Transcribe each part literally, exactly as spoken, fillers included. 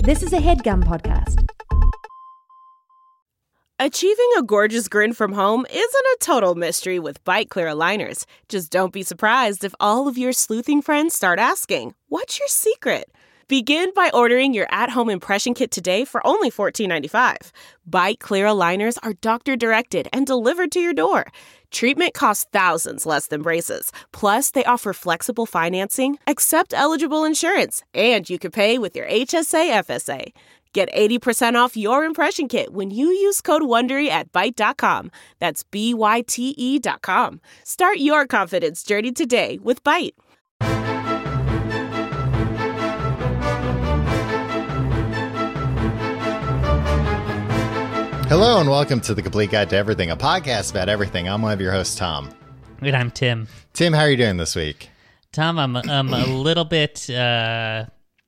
This is a HeadGum podcast. Achieving a gorgeous grin from home isn't a total mystery with Byte Clear aligners. Just don't be surprised if all of your sleuthing friends start asking, "What's your secret?" Begin by ordering your at-home impression kit today for only fourteen ninety-five. Byte Clear aligners are doctor-directed and delivered to your door. Treatment costs thousands less than braces. Plus, they offer flexible financing, accept eligible insurance, and you can pay with your H S A F S A. Get eighty percent off your impression kit when you use code WONDERY at byte dot com. That's B Y T E dot com. Start your confidence journey today with Byte. Hello and welcome to The Complete Guide to Everything, a podcast about everything. I'm one of your hosts, Tom. And I'm Tim. Tim, how are you doing this week? Tom, I'm, I'm a little bit... Uh...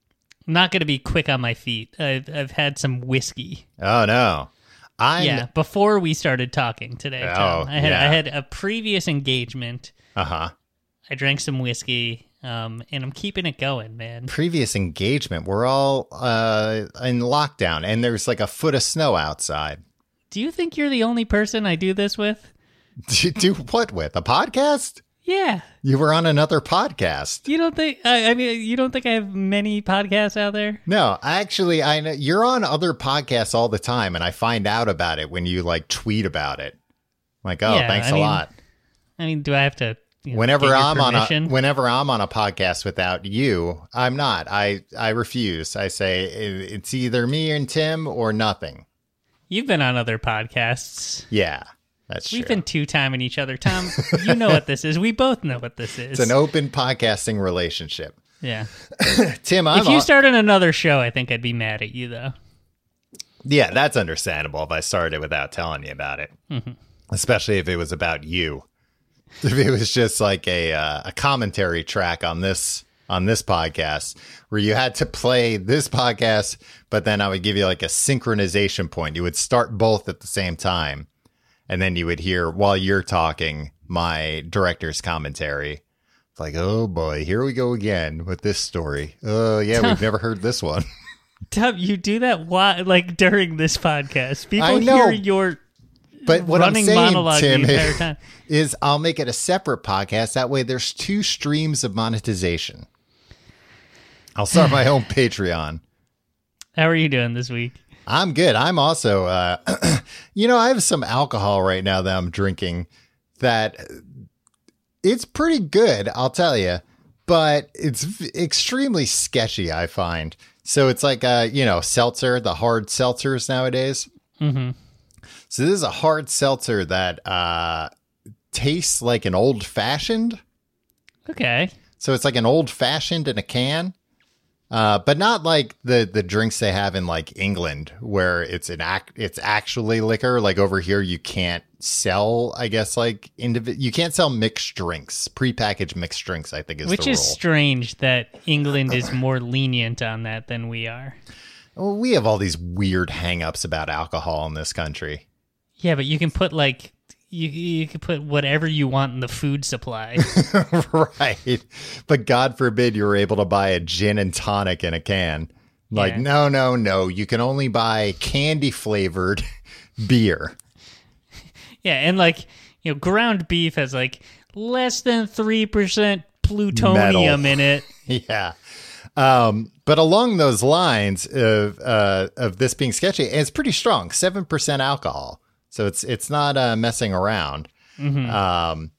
not going to be quick on my feet. I've I've had some whiskey. Oh no, I yeah. Before we started talking today, Tom, oh, I had yeah. I had a previous engagement. Uh huh. I drank some whiskey, um, and I'm keeping it going, man. Previous engagement. We're all uh in lockdown, and there's like a foot of snow outside. Do you think you're the only person I do this with? Do, do what with a podcast? Yeah. You were on another podcast. You don't think? I, I mean, you don't think I have many podcasts out there? No, actually, I know you're on other podcasts all the time, and I find out about it when you like tweet about it. Like, oh, Yeah, thanks I a mean, lot. I mean, do I have to? You know, Whenever get your I'm on a permission? whenever I'm on a podcast without you, I'm not. I I refuse. I say it- it's either me and Tim or nothing. You've been on other podcasts. Yeah, that's We've true. been two-timing each other. Tom, you know what this is. We both know what this is. It's an open podcasting relationship. Yeah. Tim, I'm If you on- started another show, I think I'd be mad at you, though. yeah, that's understandable if I started without telling you about it, Mm-hmm. especially if it was about you. If it was just like a uh, a commentary track on this on this podcast where you had to play this podcast, but then I would give you like a synchronization point. You would start both at the same time, and then you would hear while you're talking my director's commentary. It's like, oh boy, here we go again with this story. Oh yeah, we've never heard this one. Tom, you do that while, like during this podcast. People I know. hear your But what running I'm saying, monologue Tim, the entire time. is I'll make it a separate podcast. That way there's two streams of monetization. I'll start my own Patreon. How are you doing this week? I'm good. I'm also, uh, you know, I have some alcohol right now that I'm drinking that it's pretty good, I'll tell you, but it's v- extremely sketchy, I find. So it's like, uh, you know, seltzer, the hard seltzers nowadays. Mm-hmm. So this is a hard seltzer that uh, tastes like an old fashioned. Okay. So it's like an old fashioned in a can. Uh, but not like the, the drinks they have in like England where it's an act, it's actually liquor. Like over here, you can't sell, I guess, like indiv- you can't sell mixed drinks, prepackaged mixed drinks, I think is Which the is rule. strange that England is more lenient on that than we are. Well, we have all these weird hangups about alcohol in this country. Yeah, but you can put like you you can put whatever you want in the food supply. Right. But God forbid you were able to buy a gin and tonic in a can. Like, Yeah. no, no, no. You can only buy candy flavored beer. Yeah, and like, you know, ground beef has like less than three percent plutonium Metal. in it. Yeah. Um, but along those lines of uh, of this being sketchy, it's pretty strong, seven percent alcohol. So it's it's not uh, messing around. Mm-hmm. Um,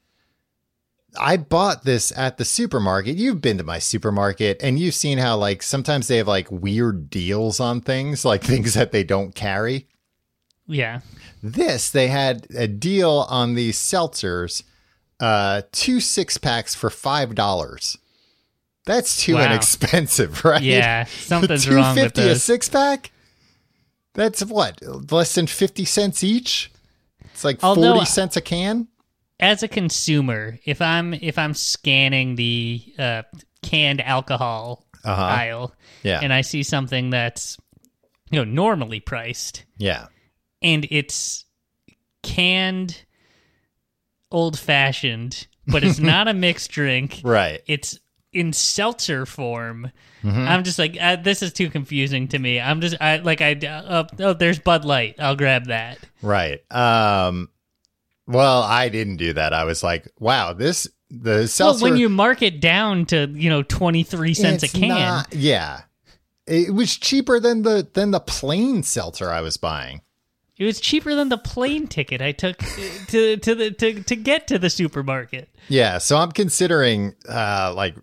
I bought this at the supermarket. You've been to my supermarket and you've seen how like sometimes they have like weird deals on things, like things that they don't carry. Yeah. This, they had a deal on these seltzers, uh, two six packs for five dollars. That's too Wow. inexpensive, right? Yeah, something's wrong with two fifty a this. six pack? That's what? Less than fifty cents each? It's like Although- forty cents a can? As a consumer, if I'm if I'm scanning the uh, canned alcohol Uh-huh. aisle Yeah. and I see something that's, you know, normally priced Yeah. and it's canned old fashioned, but it's not a mixed drink. Right. It's in seltzer form. Mm-hmm. I'm just like, uh, this is too confusing to me. I'm just, I like, I, uh, oh, there's Bud Light. I'll grab that. Right. Um, well, I didn't do that. I was like, wow, this, the seltzer. Well, when you mark it down to, you know, twenty-three cents it's a can. not- yeah. It was cheaper than the, than the plain seltzer I was buying. It was cheaper than the plane ticket I took to to the to, to get to the supermarket. Yeah. So I'm considering, uh, like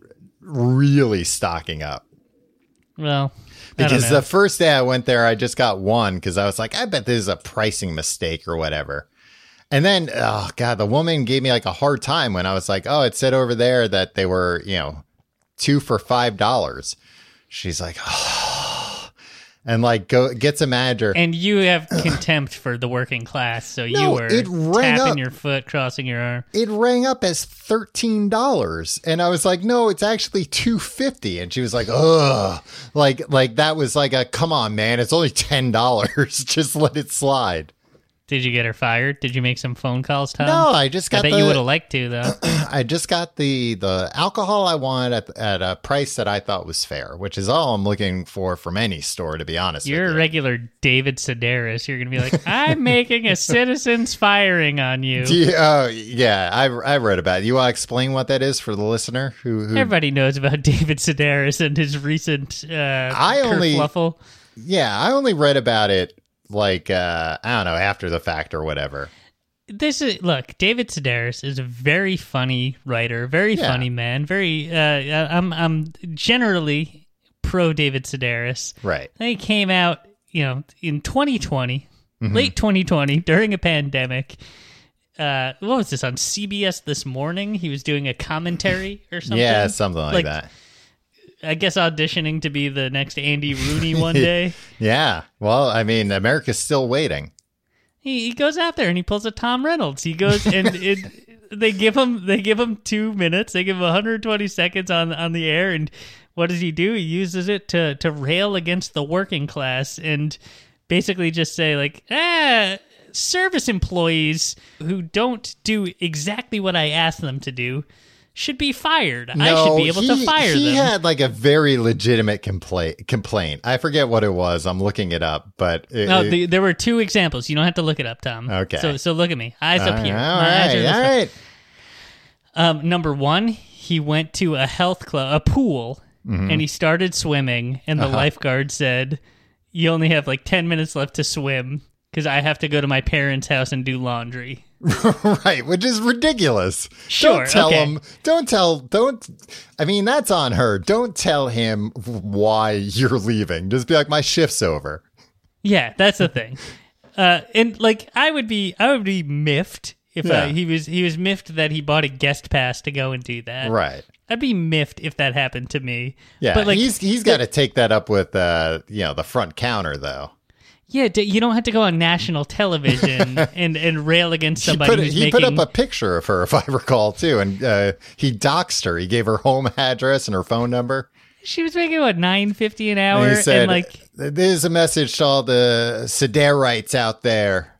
really stocking up. Well, Because the first day I went there, I just got one because I was like, I bet this is a pricing mistake or whatever. And then, oh, God, the woman gave me like a hard time when I was like, oh, it said over there that they were, you know, two for five dollars. She's like, oh, and like go gets a manager. And you have contempt for the working class, so No, you were it rang tapping up. your foot, crossing your arm. It rang up as thirteen dollars. And I was like, no, it's actually two fifty. And she was like, ugh. Like, like that was like a, come on, man, it's only ten dollars. Just let it slide. Did you get her fired? Did you make some phone calls, Tom? No, I just got I bet the, you would have liked to, though. I just got the, the alcohol I wanted at, at a price that I thought was fair, which is all I'm looking for from any store, to be honest You're with a you. regular David Sedaris. You're going to be like, I'm making a citizen's firing on you. Do you, oh, yeah, I, I read about it. You want to explain what that is for the listener? Who, who Everybody knows about David Sedaris and his recent uh, I only- kerfluffle. Yeah, I only read about it like, uh, I don't know, after the fact or whatever. This is look. David Sedaris is a very funny writer, very Yeah. funny man. Very, uh, I'm, I'm generally pro David Sedaris. Right. He came out, you know, in twenty twenty, Mm-hmm. late twenty twenty, during a pandemic. Uh, what was this on C B S This Morning? He was doing a commentary or something. Yeah, something like, Like, that. I guess auditioning to be the next Andy Rooney one day. Yeah. Well, I mean, America's still waiting. He, he goes out there and he pulls a Tom Reynolds. He goes and it, they give him they give him two minutes. They give him one hundred twenty seconds on on the air. And what does he do? He uses it to to rail against the working class and basically just say like, ah, service employees who don't do exactly what I asked them to do should be fired. I should be able he, to fire he them. had like a very legitimate complaint. Complaint. I forget what it was. I'm looking it up, but it, No, it- the, there were two examples. You don't have to look it up, Tom. Okay. So so look at me. Eyes all up here. right, all My eyes are right, this all way. right. Um, number one, he went to a health club, a pool, Mm-hmm. and he started swimming. And the Uh-huh. lifeguard said, "You only have like ten minutes left to swim because I have to go to my parents' house and do laundry." Right, which is ridiculous. Sure, Don't tell okay. him. Don't tell. Don't. I mean, that's on her. Don't tell him why you're leaving. Just be like, my shift's over. Yeah, that's the thing. Uh, and like, I would be, I would be miffed if Yeah. uh, he was, he was miffed that he bought a guest pass to go and do that. Right. I'd be miffed if that happened to me. Yeah. but like, he's he's got to take that up with uh you know the front counter though. yeah, d- you don't have to go on national television and and rail against He somebody put who's he making. put up a picture of her, if I recall, too, and uh, he doxed her. He gave her home address and her phone number. She was making what nine fifty an hour, And he said, and like, "There's a message to all the Sederites out there.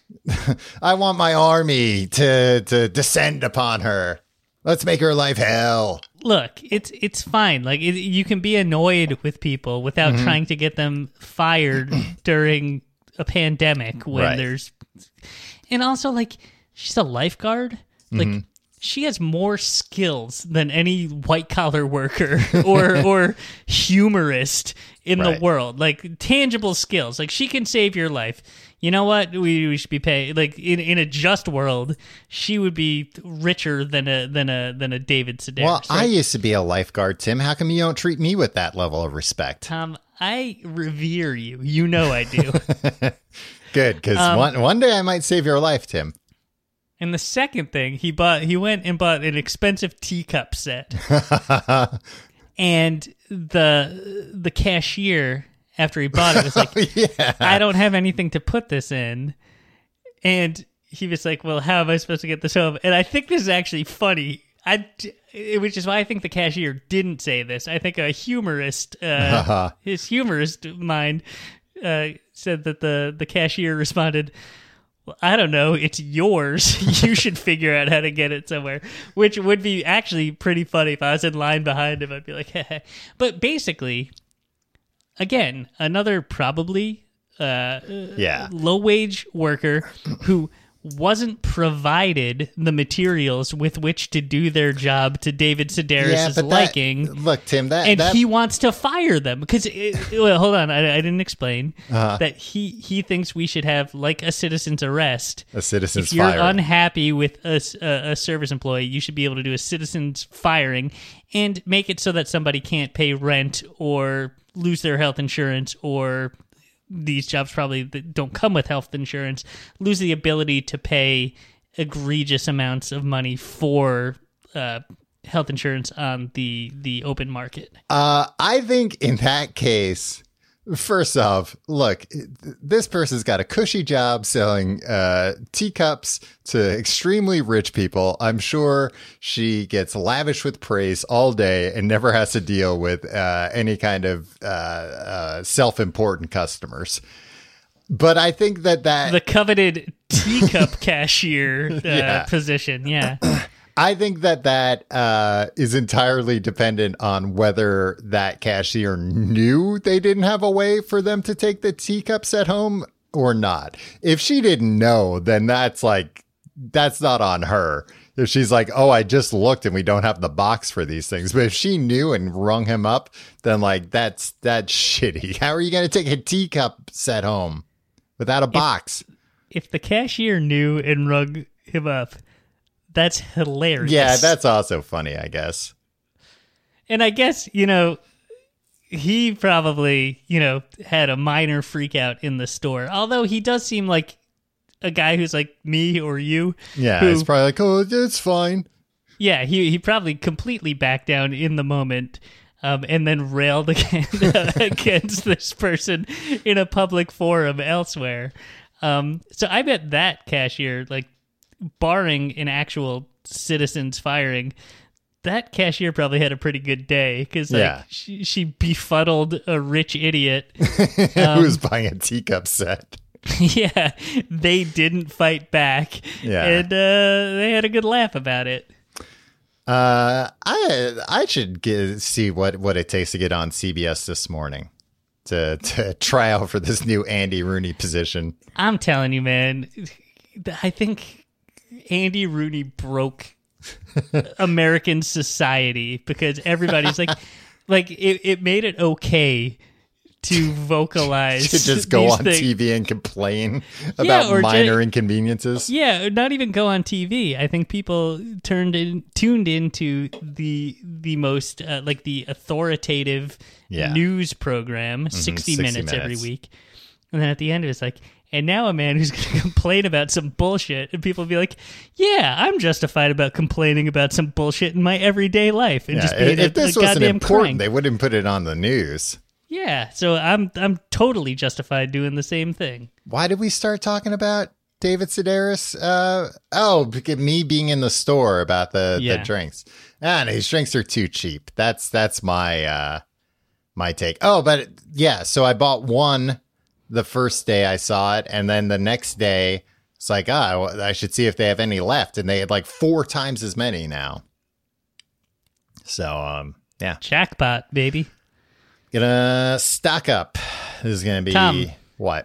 I want my army to to descend upon her. Let's make her life hell." look, it's it's fine. Like, it, you can be annoyed with people without Mm-hmm. trying to get them fired during a pandemic when Right. there's, and also like, she's a lifeguard. Like, Mm-hmm. she has more skills than any white collar worker or or humorist in Right. the world. Like, tangible skills. Like, she can save your life. You know what? We, we should be paying, like, in, in a just world, she would be richer than a than a than a David Sedaris. Well, I right? used to be a lifeguard, Tim. How come you don't treat me with that level of respect? Tom, I revere you. You know I do. Good, because Um, one one day I might save your life, Tim. And the second thing, he bought he went and bought an expensive teacup set. And the the cashier, after he bought it, was like, Yeah. I don't have anything to put this in. And he was like, well, how am I supposed to get this home? And I think this is actually funny. I, which is why I think the cashier didn't say this. I think a humorist, uh, his humorist mind, uh, said that the, the cashier responded, well, I don't know, it's yours. You should figure out how to get it somewhere, which would be actually pretty funny. If I was in line behind him, I'd be like, heh. But basically, again, another probably uh, Yeah. low-wage worker who wasn't provided the materials with which to do their job to David Sedaris' but liking. That, look, Tim, that And that, he wants to fire them because, it, well, hold on, I, I didn't explain Uh-huh. that he, he thinks we should have like a citizen's arrest. a citizen's If you're fire. unhappy with a, s- a- a service employee, you should be able to do a citizen's firing and make it so that somebody can't pay rent or lose their health insurance, or these jobs probably that don't come with health insurance, lose the ability to pay egregious amounts of money for uh, health insurance on the the open market. Uh, I think in that case, first off, look, this person's got a cushy job selling uh, teacups to extremely rich people. I'm sure she gets lavish with praise all day and never has to deal with uh, any kind of uh, uh, self-important customers. But I think that that The coveted teacup cashier uh, Yeah. position, yeah. I think that that uh, is entirely dependent on whether that cashier knew they didn't have a way for them to take the teacups at home or not. If she didn't know, then that's like, that's not on her. If she's like, oh, I just looked and we don't have the box for these things. But if she knew and rung him up, then like, that's, that's shitty. How are you going to take a teacup set home without a box? If the cashier knew and rung him up, that's hilarious. Yeah, that's also funny, I guess. And I guess, you know, he probably, you know, had a minor freak out in the store. Although he does seem like a guy who's like me or you. Yeah, who, it's probably like, oh, it's fine. Yeah, he, he probably completely backed down in the moment. Um, and then railed against, against this person in a public forum elsewhere. Um, so I bet that cashier, like, barring an actual citizen's firing, that cashier probably had a pretty good day because like Yeah. she, she befuddled a rich idiot. Who's buying a teacup set? Yeah, they didn't fight back, Yeah. and uh, they had a good laugh about it. Uh, I I should get, see what, what it takes to get on C B S this morning to to try out for this new Andy Rooney position. I'm telling you, man, I think Andy Rooney broke American society because everybody's like, like it, it made it okay to vocalize To just go these on things. T V and complain Yeah, about or minor ju- inconveniences. Yeah, not even go on T V. I think people turned in, tuned into the the most uh, like the authoritative Yeah. news program, sixty, sixty minutes, every minutes. week, and then at the end it's like, and now a man who's going to complain about some bullshit, and people be like, "Yeah, I'm justified about complaining about some bullshit in my everyday life," and Yeah, just being if a, if this a wasn't goddamn important, crank. they wouldn't put it on the news. Yeah, so I'm I'm totally justified doing the same thing. Why did we start talking about David Sedaris? Uh, oh, because me being in the store about the, Yeah. the drinks. Ah, no, his drinks are too cheap. That's that's my uh, my take. Oh, but yeah, so I bought one the first day I saw it, and then the next day it's like, ah, oh, I should see if they have any left, and they had like four times as many now. So, um, yeah, Jackpot, baby. gonna stock up. This is gonna be Tom. what?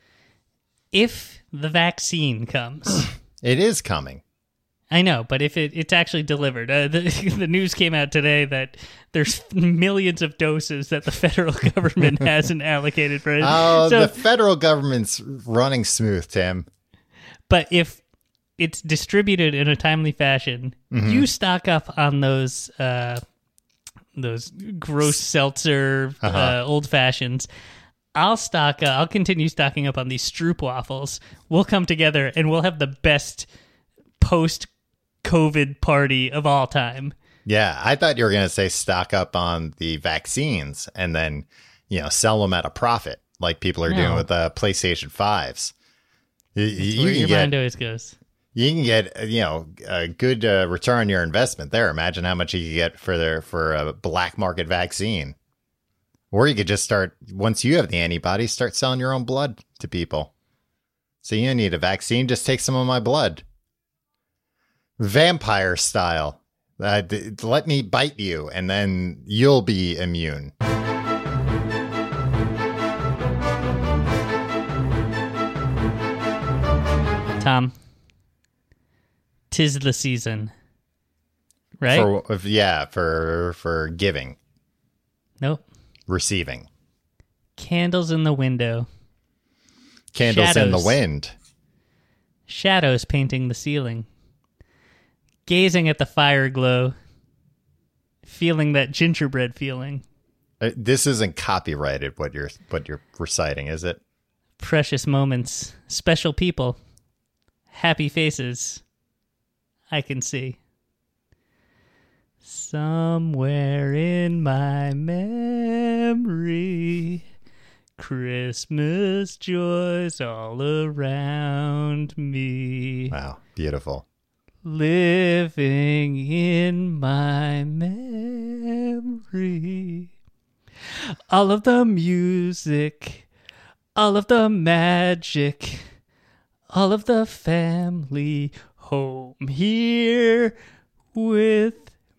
If the vaccine comes. It is coming. I know, but if it, it's actually delivered, uh, the, the news came out today that there's millions of doses that the federal government hasn't allocated for it. Oh, So- the federal government's running smooth, Tim. but if it's distributed in a timely fashion, Mm-hmm. you stock up on those uh, those gross seltzer Uh-huh. uh, old fashions. I'll stock. Uh, I'll continue stocking up on these Stroop waffles. We'll come together and we'll have the best post-COVID party of all time. Yeah, I thought you were going to say stock up on the vaccines and then, you know, sell them at a profit like people are doing No. with the PlayStation fives. You, you Where can your get, mind always goes. you can get, uh, you know, a good uh, return on your investment there. Imagine how much you could get for their for a black market vaccine. Or you could just start, once you have the antibodies, start selling your own blood to people. So you don't need a vaccine. Just take some of my blood. Vampire style. Uh, d- let me bite you, and then you'll be immune. Tom, 'tis the season, right? For, yeah, for for giving. Nope. Receiving. Candles in the window. Candles Shadows. in the wind. Shadows painting the ceiling. Gazing at the fire glow. Feeling that gingerbread feeling. Uh, This isn't copyrighted, what you're what you're reciting, is it? Precious moments. Special people. Happy faces. I can see. Somewhere in my memory, Christmas joys all around me. Wow, beautiful. Living in my memory. All of the music, all of the magic, all of the family home here with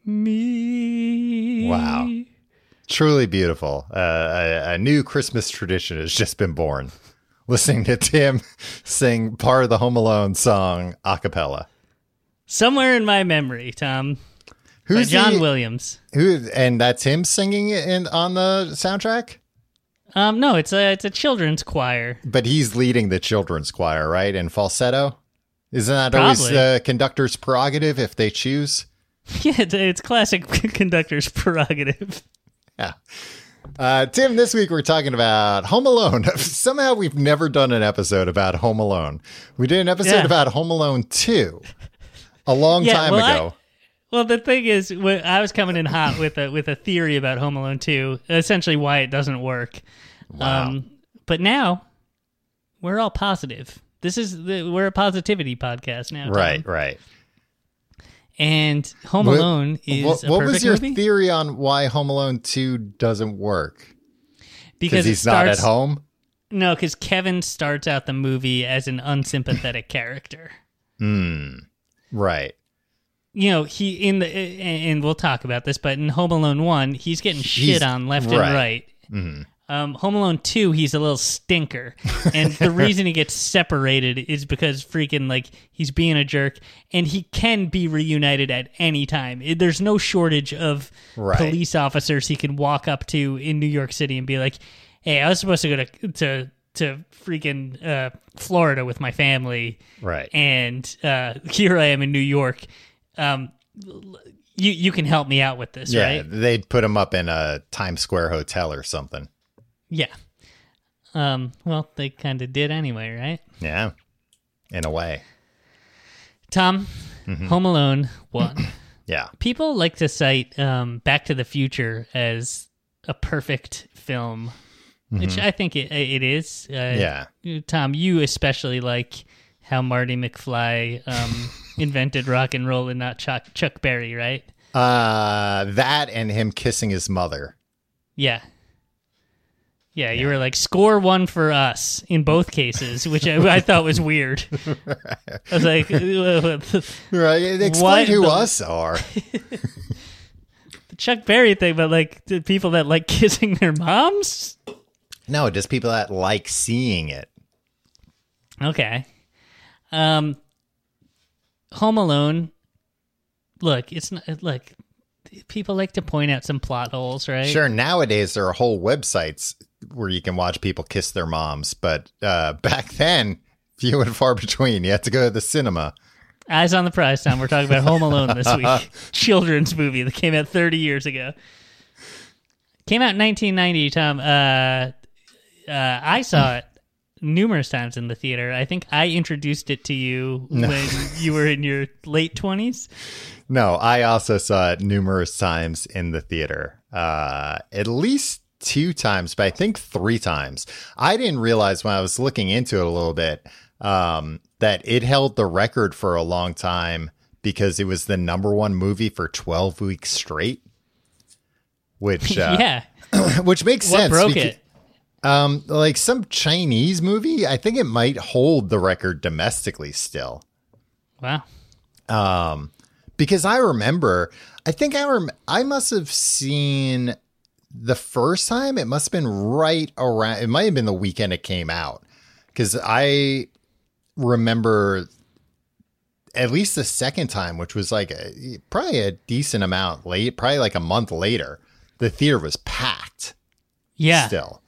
me. Wow. Truly beautiful. Uh, a, a new Christmas tradition has just been born. Listening to Tim sing part of the Home Alone song a cappella. Somewhere in my memory, Tom. Who's by John the- Williams. Who and that's him singing it in on the soundtrack? Um, no, it's a it's a children's choir. But he's leading the children's choir, right? In falsetto? Isn't that always Probably. the conductor's prerogative if they choose? Yeah, it's, it's classic conductor's prerogative. Yeah. Uh, Tim, this week we're talking about Home Alone. Somehow we've never done an episode about Home Alone. We did an episode Yeah. about Home Alone two a long Yeah, time well, I- ago. Well, the thing is, wh- I was coming in hot with a with a theory about Home Alone two, essentially why it doesn't work. Wow. Um, but now we're all positive. This is the, we're a positivity podcast now, Tom. Right, right. And Home What- Alone is what, a what perfect was your movie theory on why Home Alone two doesn't work? because it he's not at starts- home? No, because Kevin starts out the movie as an unsympathetic character. Right. You know, he in the and we'll talk about this, but in Home Alone one, he's getting He's- shit on left right. and right. Mm-hmm. Um, Home Alone two, he's a little stinker, and the reason he gets separated is because freaking like he's being a jerk, and he can be reunited at any time. It- There's no shortage of Right. police officers he can walk up to in New York City and be like, "Hey, I was supposed to go to to to freaking uh, Florida with my family, Right. and uh, here I am in New York. Um, you you can help me out with this, Yeah, right?" they'd put him up in a Times Square hotel or something. Yeah. Um, well, they kind of did anyway, right? Yeah, in a way. Tom, Home Alone one. Yeah. People like to cite um, Back to the Future as a perfect film, which I think it, it is. Uh, Yeah. Tom, you especially like how Marty McFly um, invented rock and roll and not Chuck, Chuck Berry, right? Uh, that and him kissing his mother. Yeah. Yeah, you were like, score one for us in both cases, which I, I thought was weird. I was like, the Right. Explain What who the- us are. Chuck Berry thing, but like the people that like kissing their moms? No, just people that like seeing it. Okay. Um, Home Alone, look, it's not, like, people like to point out some plot holes, right? Sure, nowadays there are whole websites where you can watch people kiss their moms, but uh, back then, few and far between. You had to go to the cinema. Eyes on the prize, Tom. We're talking about Home Alone this week. Children's movie that came out thirty years ago. Came out in nineteen ninety, Tom. Uh, uh, I saw it numerous times in the theater. I think I introduced it to you when you were in your late twenties. No, I also saw it numerous times in the theater. Uh, at least two times, but I think three times. I didn't realize when I was looking into it a little bit um, that it held the record for a long time because it was the number one movie for twelve weeks straight. Which, uh, Yeah. which makes What sense. broke beca- it? Um, like some Chinese movie, I think it might hold the record domestically still. Wow. Um, because I remember, I think I rem- I must have seen the first time. It must have been right around. It might have been the weekend it came out, because I remember at least the second time, which was like a, probably a decent amount late, probably like a month later. The theater was packed. Yeah. Still.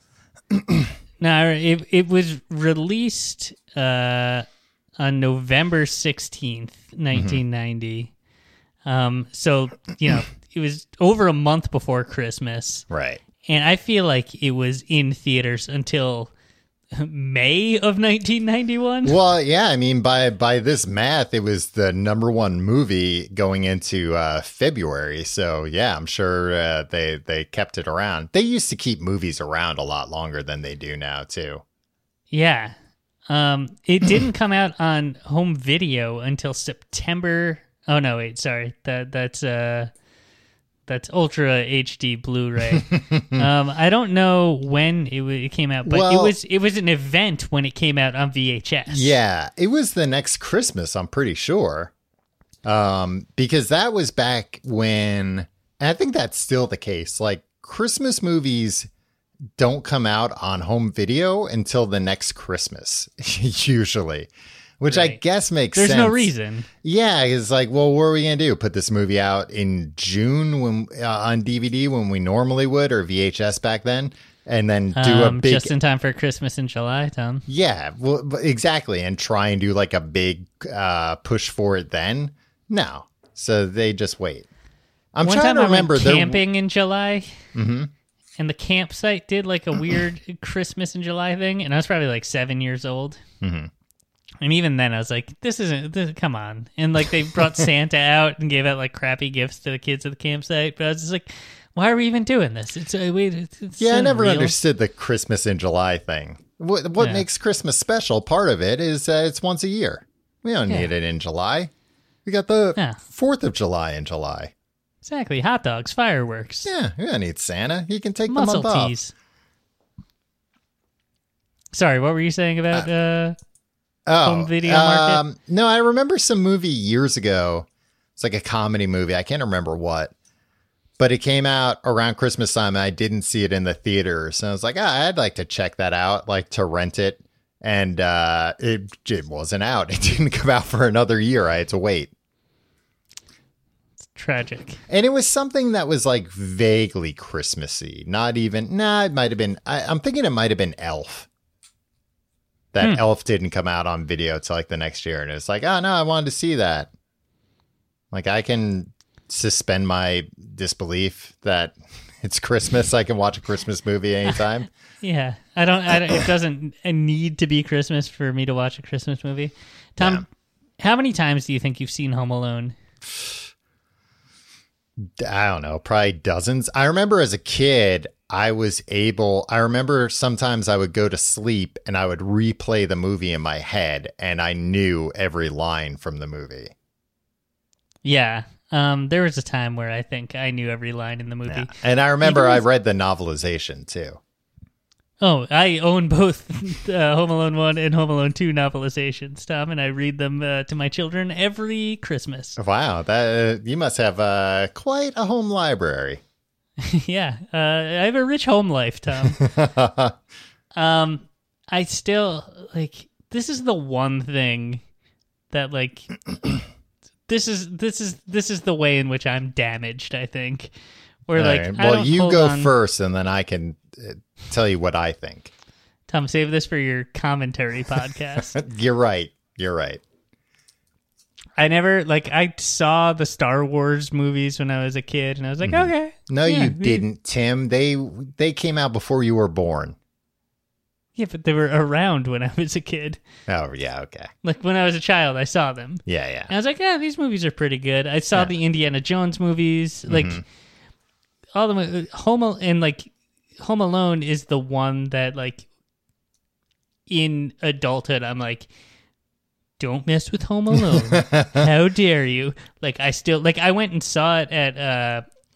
No, it it was released uh, on November sixteenth, nineteen ninety. Mm-hmm. Um, so, you know, it was over a month before Christmas. Right. And I feel like it was in theaters until May of nineteen ninety-one. Well, yeah, I mean, by by this math, it was the number one movie going into uh, February. So, yeah, I'm sure uh, they they kept it around. They used to keep movies around a lot longer than they do now, too. Yeah. Um, it didn't come out on home video until September. Oh, no, wait, sorry. That That's... Uh, That's Ultra H D Blu-ray. um, I don't know when it, w- it came out, but Well, it was it was an event when it came out on V H S. Yeah, it was the next Christmas, I'm pretty sure. Um, because that was back when, and I think that's still the case, like Christmas movies don't come out on home video until the next Christmas, usually. Which right. I guess makes There's sense. There's no reason. Yeah, it's like, well, what are we going to do? Put this movie out in June when uh, on D V D when we normally would, or V H S back then, and then do um, a big... Just in time for Christmas in July, Tom. Yeah, well, exactly, and try and do like a big uh, push for it then? No. So they just wait. I'm One trying time to remember... I went camping in July, mm-hmm. and the campsite did like a weird Christmas in July thing, and I was probably like seven years old. Mm-hmm. And even then, I was like, "This isn't. This, come on!" And like, they brought Santa out and gave out like crappy gifts to the kids at the campsite. But I was just like, "Why are we even doing this?" It's, uh, we, it's, it's yeah, I never real. understood the Christmas in July thing. What what Yeah. makes Christmas special? Part of it is uh, it's once a year. We don't Yeah. need it in July. We got the Yeah. Fourth of July in July. Exactly, hot dogs, fireworks, Yeah, we don't need Santa. He can take muscle the month teas. Sorry, what were you saying about? Uh, Oh, home video market? Um, no, I remember some movie years ago. It's like a comedy movie. I can't remember what, but it came out around Christmas time, and I didn't see it in the theater. So I was like, ah, I'd like to check that out, like to rent it. And uh, it, it wasn't out. It didn't come out for another year. I had to wait. It's tragic. And it was something that was like vaguely Christmassy. Not even, nah, it might have been, I, I'm thinking it might have been Elf. That Hmm. Elf didn't come out on video till like the next year. And it's like, oh no, I wanted to see that. Like I can suspend my disbelief that it's Christmas. I can watch a Christmas movie anytime. Yeah, I don't. I don't it doesn't need to be Christmas for me to watch a Christmas movie. Tom, Yeah. how many times do you think you've seen Home Alone? I don't know, probably dozens. I remember as a kid, I was able, I remember sometimes I would go to sleep and I would replay the movie in my head and I knew every line from the movie. Yeah, um, there was a time where I think I knew every line in the movie. Yeah. And I remember Even I with- read the novelization too. Oh, I own both uh, Home Alone one and Home Alone two novelizations, Tom, and I read them uh, to my children every Christmas. Wow, that uh, you must have uh, quite a home library. Yeah, uh, I have a rich home life, Tom. um, I still, like, this is the one thing that, like, this is this is this is the way in which I'm damaged, I think. Where, All like, right. I Well, don't you hold go on- first and then I can uh, tell you what I think. Tom, save this for your commentary podcast. You're right. You're right. I never, like, I saw the Star Wars movies when I was a kid, and I was like, Mm-hmm. okay. No, yeah, you we- didn't, Tim. They they came out before you were born. Yeah, but they were around when I was a kid. Oh, yeah, okay. Like, when I was a child, I saw them. Yeah, yeah. And I was like, yeah, these movies are pretty good. I saw Yeah. the Indiana Jones movies. Like, Mhm. all the mo- Home Al- and, like, Home Alone is the one that, like, in adulthood, I'm like, don't mess with Home Alone. How dare you? Like, I still, like, I went and saw it at uh,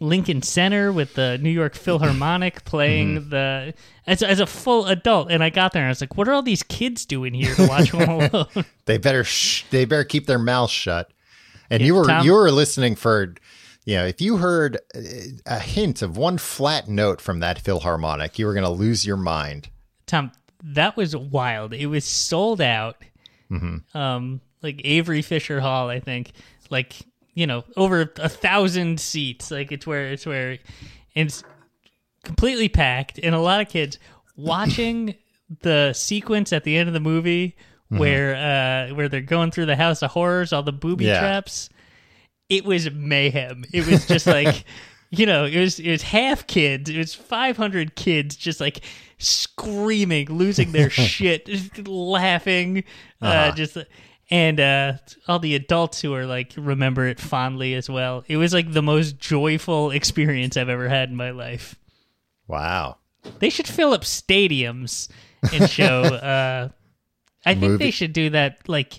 Lincoln Center with the New York Philharmonic playing mm-hmm. the as as a full adult, and I got there and I was like, "What are all these kids doing here to watch Home Alone?" They better sh- they better keep their mouths shut. And yeah, you were Tom, you were listening for, you know, if you heard a hint of one flat note from that Philharmonic, you were going to lose your mind. Tom, that was wild. It was sold out. Mm-hmm. Um, like Avery Fisher Hall, I think, like, you know, over a thousand seats. Like it's where it's where it's completely packed, and a lot of kids watching the sequence at the end of the movie mm-hmm. where uh, where they're going through the House of Horrors, all the booby yeah. traps. It was mayhem. It was just like, you know, it was it was half kids. It was five hundred kids just like screaming, losing their shit, just laughing, uh-huh. uh, just and uh, all the adults who are like remember it fondly as well. It was like the most joyful experience I've ever had in my life. Wow. They should fill up stadiums and show. uh, I think Movie. They should do that like.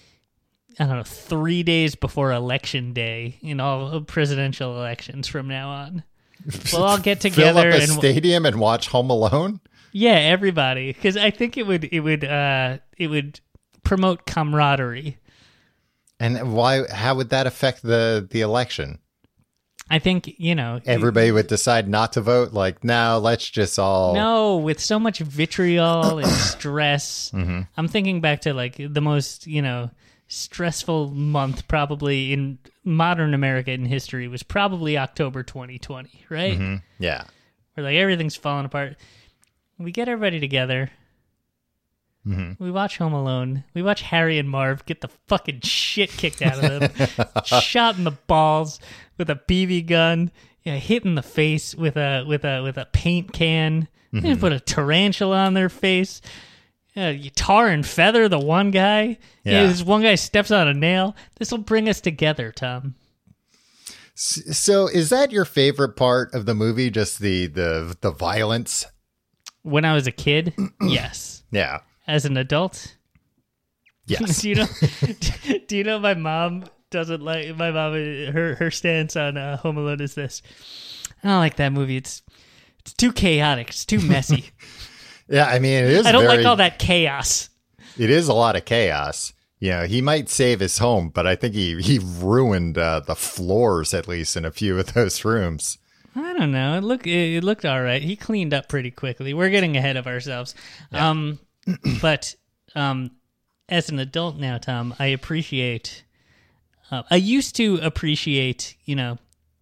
I don't know, three days before election day in all presidential elections from now on. We'll all get together. Fill up a and stadium and watch Home Alone? Yeah, everybody. Because I think it would it would uh, it would promote camaraderie. And why? How would that affect the, the election? I think, you know... Everybody would decide not to vote? Like, no, let's just all... No, with so much vitriol and stress. Mm-hmm. I'm thinking back to, like, the most, you know... stressful month probably in modern America in history was probably October twenty twenty, right? Mm-hmm. Yeah. Where like everything's falling apart. We get everybody together. Mm-hmm. We watch Home Alone. We watch Harry and Marv get the fucking shit kicked out of them. Shot in the balls with a B B gun. Yeah, hit in the face with a with a with a paint can. Mm-hmm. They put a tarantula on their face. Yeah, you tar and feather the one guy. Yeah. yeah, this one guy steps on a nail. This will bring us together, Tom. So, is that your favorite part of the movie? Just the the the violence? When I was a kid, yes. Yeah. As an adult, yes. do you know? Do you know my mom doesn't like my mom? Her her stance on uh, Home Alone is this: I don't like that movie. It's it's too chaotic. It's too messy. Yeah, I mean, it is. I don't very, like all that chaos. It is a lot of chaos. You know, he might save his home, but I think he, he ruined uh, the floors, at least in a few of those rooms. I don't know. It looked it looked all right. He cleaned up pretty quickly. We're getting ahead of ourselves. Yeah. Um, but um, as an adult now, Tom, I appreciate. Uh, I used to appreciate, you know.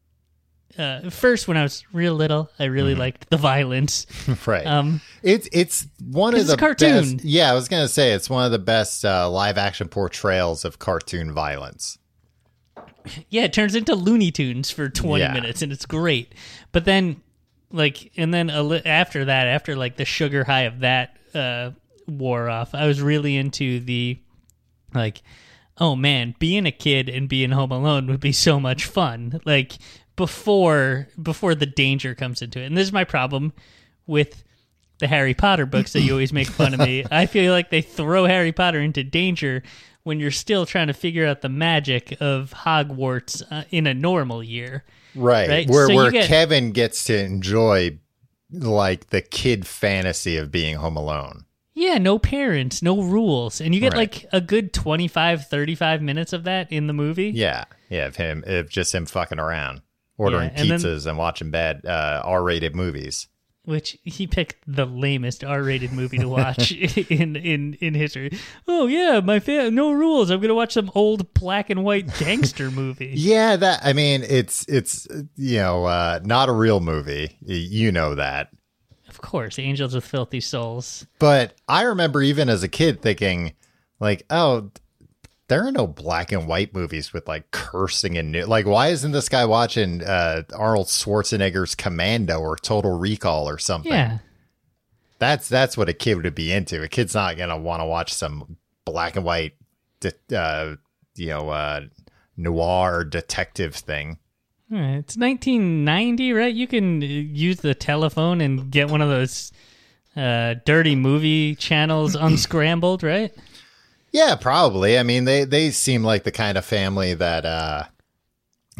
Uh, first, when I was real little, I really mm-hmm. liked the violence. Right. Um, it's it's one of it's the a cartoon. best. Yeah, I was gonna say it's one of the best uh, live action portrayals of cartoon violence. Yeah, it turns into Looney Tunes for twenty yeah. minutes, and it's great. But then, like, and then a li- after that, after like the sugar high of that uh, wore off, I was really into the like, oh man, being a kid and being home alone would be so much fun. Like. Before before the danger comes into it. And this is my problem with the Harry Potter books that you always make fun of me. I feel like they throw Harry Potter into danger when you're still trying to figure out the magic of Hogwarts uh, in a normal year. Right. right? Where so where get, Kevin gets to enjoy like the kid fantasy of being home alone. Yeah, no parents, no rules. And you get right. like a good twenty-five, thirty-five minutes of that in the movie. Yeah. Yeah, of him of just him fucking around. Ordering yeah, and pizzas then, and watching bad uh, R-rated movies. Which he picked the lamest R-rated movie to watch in, in, in history. Oh yeah, my fa- no rules. I'm gonna watch some old black and white gangster movie. Yeah, that I mean, it's it's you know uh, not a real movie. You know that. Of course, Angels with Filthy Souls. But I remember even as a kid thinking, like, oh. There are no black and white movies with like cursing and new. Like, why isn't this guy watching uh, Arnold Schwarzenegger's Commando or Total Recall or something? Yeah, that's that's what a kid would be into. A kid's not gonna want to watch some black and white, de- uh, you know, uh, noir detective thing. All right. It's nineteen ninety, right? You can use the telephone and get one of those uh, dirty movie channels unscrambled, right? Yeah, probably. I mean, they, they seem like the kind of family that, uh,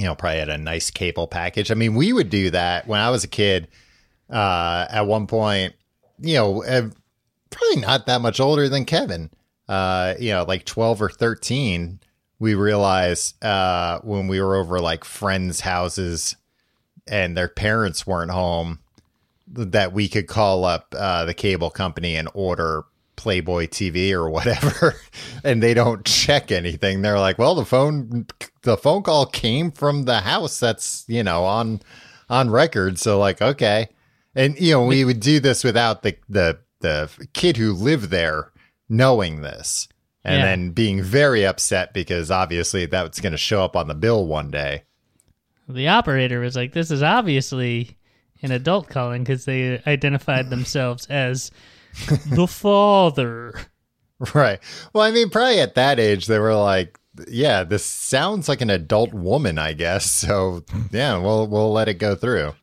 you know, probably had a nice cable package. I mean, we would do that when I was a kid. Uh, at one point, you know, uh, probably not that much older than Kevin. Uh, you know, like twelve or thirteen. We realized uh, when we were over like friends' houses and their parents weren't home, that we could call up uh, the cable company and order Playboy T V or whatever, and they don't check anything. They're like, well, the phone, the phone call came from the house that's, you know, on, on record. So like, okay. And, you know, we would do this without the, the, the kid who lived there knowing this and Yeah. then being very upset because obviously that's going to show up on the bill one day. The operator was like, this is obviously an adult calling because they identified themselves as the father. Right. Well, I mean, probably at that age, they were like, yeah, this sounds like an adult woman, I guess. So, yeah, we'll we'll let it go through.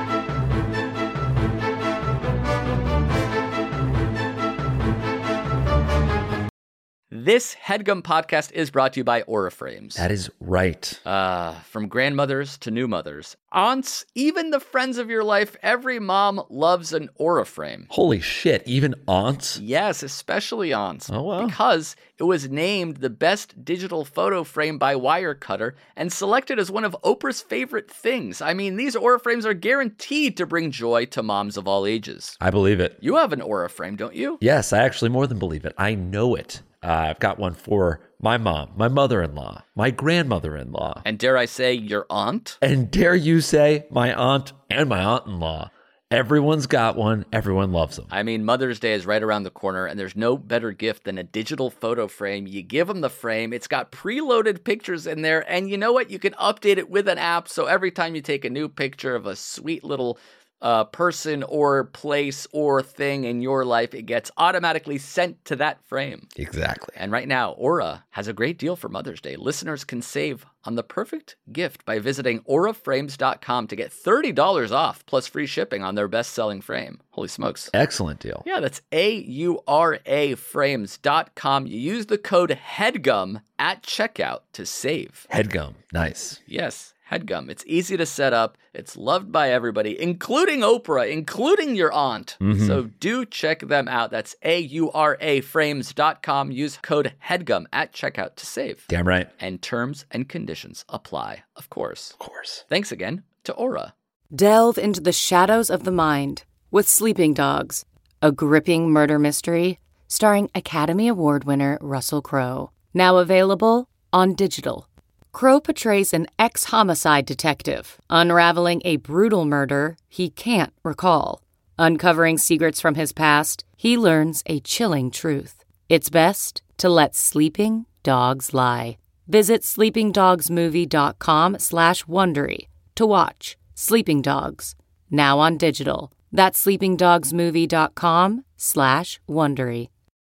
This HeadGum podcast is brought to you by Aura Frames. That is right. Uh, from grandmothers to new mothers, aunts, even the friends of your life, every mom loves an Aura Frame. Holy shit, even aunts? Yes, especially aunts. Oh, wow. Because it was named the best digital photo frame by Wirecutter and selected as one of Oprah's favorite things. I mean, these Aura Frames are guaranteed to bring joy to moms of all ages. I believe it. You have an Aura Frame, don't you? Yes, I actually more than believe it. I know it. Uh, I've got one for my mom, my mother-in-law, my grandmother-in-law, And dare I say, your aunt? and dare you say, my aunt and my aunt-in-law. Everyone's got one. Everyone loves them. I mean, Mother's Day is right around the corner, and there's no better gift than a digital photo frame. You give them the frame, it's got preloaded pictures in there, and you know what? You can update it with an app, so every time you take a new picture of a sweet little uh, person or place or thing in your life, it gets automatically sent to that frame. Exactly. And right now, Aura has a great deal for Mother's Day. Listeners can save on the perfect gift by visiting aura frames dot com to get thirty dollars off plus free shipping on their best-selling frame. Holy smokes. Excellent deal. Yeah, that's A U R A frames dot com. You use the code HEADGUM at checkout to save. Headgum. Nice. Yes, HEADGUM. It's easy to set up. It's loved by everybody, including Oprah, including your aunt. Mhm. So do check them out. That's A U R A frames dot com. Use code HEADGUM at checkout to save. Damn right. And terms and conditions apply, of course. Of course. Thanks again to Aura. Delve into the shadows of the mind with Sleeping Dogs, a gripping murder mystery starring Academy Award winner Russell Crowe. Now available on digital. Crowe portrays an ex-homicide detective unraveling a brutal murder he can't recall. Uncovering secrets from his past, he learns a chilling truth. It's best to let sleeping dogs lie. Visit sleepingdogsmovie.com slash Wondery to watch Sleeping Dogs, now on digital. That's sleepingdogsmovie.com slash Wondery.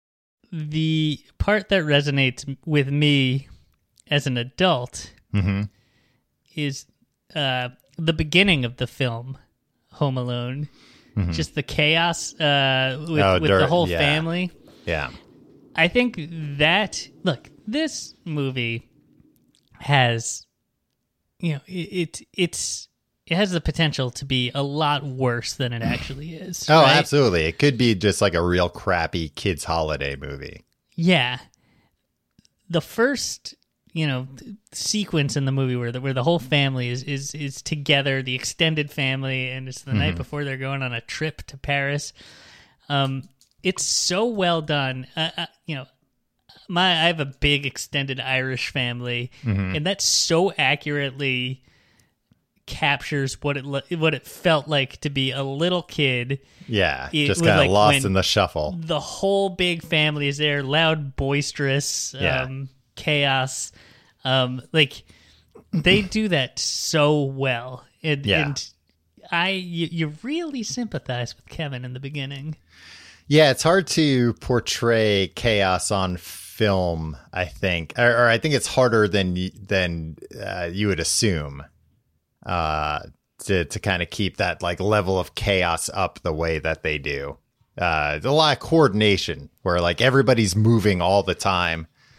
The part that resonates with me as an adult Mm-hmm. is uh, the beginning of the film, Home Alone. Mm-hmm. Just the chaos uh, with, Oh, with dur- the whole yeah. family. Yeah. I think that, look, this movie has, you know, it, it it's it has the potential to be a lot worse than it actually is. Oh, right? absolutely. It could be just like a real crappy kids' holiday movie. Yeah. The first, you know, sequence in the movie where the, where the whole family is, is, is together, the extended family, and it's the night before they're going on a trip to Paris. Um, it's so well done. Uh, uh, you know, my I have a big extended Irish family, and that so accurately captures what it lo- what it felt like to be a little kid. Yeah. It just was kind of like lost when- in the shuffle. The whole big family is there, loud, boisterous, Yeah. um, chaos. Um, like they do that so well, and, Yeah. and I you, you really sympathize with Kevin in the beginning. Yeah, it's hard to portray chaos on film, I think, or, or I think it's harder than y- than uh, you would assume uh, to to kind of keep that like level of chaos up the way that they do. Uh, there's a lot of coordination where like everybody's moving all the time,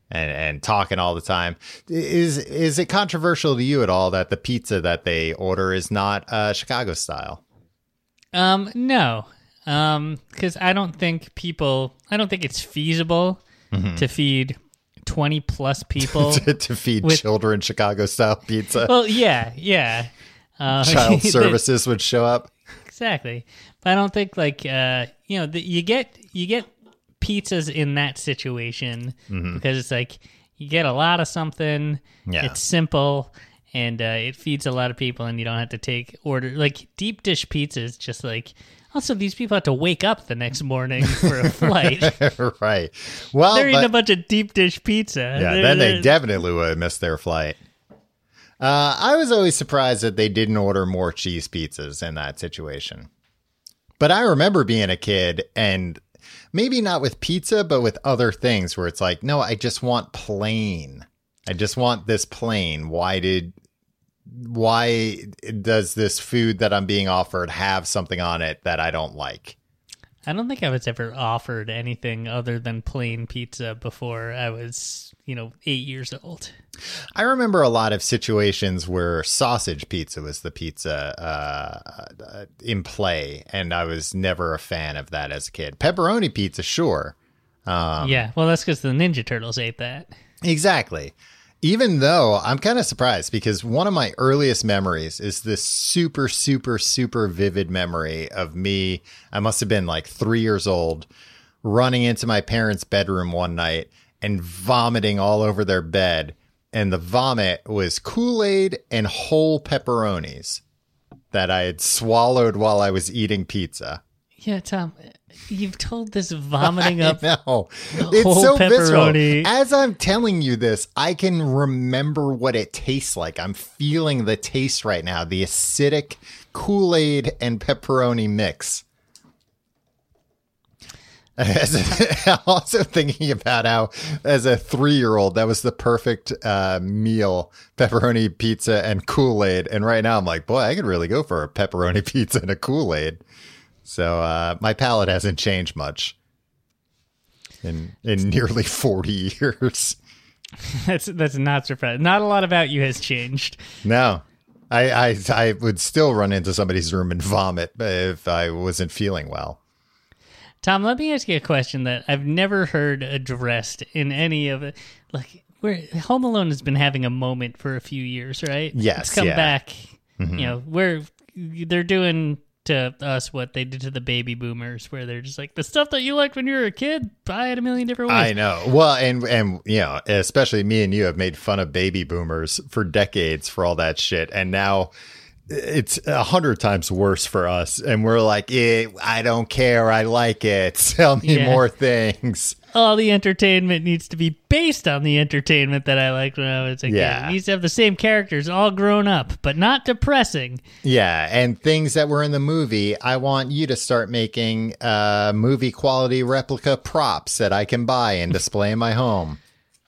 and, and talking all the time. Is is it controversial to you at all that the pizza that they order is not uh, Chicago style? Um, no, um, because I don't think people, I don't think it's feasible mm-hmm. to feed twenty plus people to, to feed with, children Chicago style pizza. Well, yeah, yeah. Uh, Child services would show up. Exactly, but I don't think like uh, you know the, you get you get pizzas in that situation mm-hmm. because it's like you get a lot of something. Yeah. It's simple. And uh, it feeds a lot of people, and you don't have to take order. Like, deep dish pizzas, just like... Also, these people have to wake up the next morning for a flight. Right. Well, they're eating but, a bunch of deep dish pizza. Yeah, they're, then they they're... definitely would have missed their flight. Uh, I was always surprised that they didn't order more cheese pizzas in that situation. But I remember being a kid, and maybe not with pizza, but with other things where it's like, no, I just want plain. I just want this plain. Why did... Why does this food that I'm being offered have something on it that I don't like? I don't think I was ever offered anything other than plain pizza before I was, you know, eight years old. I remember a lot of situations where sausage pizza was the pizza uh, in play, and I was never a fan of that as a kid. Pepperoni pizza, sure. Um, yeah, well, that's because the Ninja Turtles ate that. Exactly. Even though I'm kind of surprised because one of my earliest memories is this super, super, super vivid memory of me. I must have been like three years old, running into my parents' bedroom one night and vomiting all over their bed. And the vomit was Kool-Aid and whole pepperonis that I had swallowed while I was eating pizza. Yeah, Tom, you've told this vomiting up I know. the It's whole so pepperoni. visceral. As I'm telling you this, I can remember what it tastes like. I'm feeling the taste right now, the acidic Kool-Aid and pepperoni mix. As a, I'm also thinking about how, as a three-year-old, that was the perfect uh, meal, pepperoni pizza and Kool-Aid. And right now I'm like, boy, I could really go for a pepperoni pizza and a Kool-Aid. So uh, my palate hasn't changed much in in nearly forty years. That's that's not surprising. Not a lot about you has changed. No, I, I I would still run into somebody's room and vomit if I wasn't feeling well. Tom, let me ask you a question that I've never heard addressed in any of it. Like, where Home Alone has been having a moment for a few years, right? Yes, it's come yeah. back. Mm-hmm. You know, where they're doing to us what they did to the baby boomers, where they're just like, the stuff that you liked when you were a kid, buy it a million different ways. I know. Well, and and you know, especially me and you have made fun of baby boomers for decades for all that shit, and now it's a hundred times worse for us, and we're like, eh, I don't care, I like it. Tell me Yeah. more things. All the entertainment needs to be based on the entertainment that I liked when I was a Yeah. kid. It needs to have the same characters, all grown up, but not depressing. Yeah, and things that were in the movie, I want you to start making uh, movie quality replica props that I can buy and display in my home.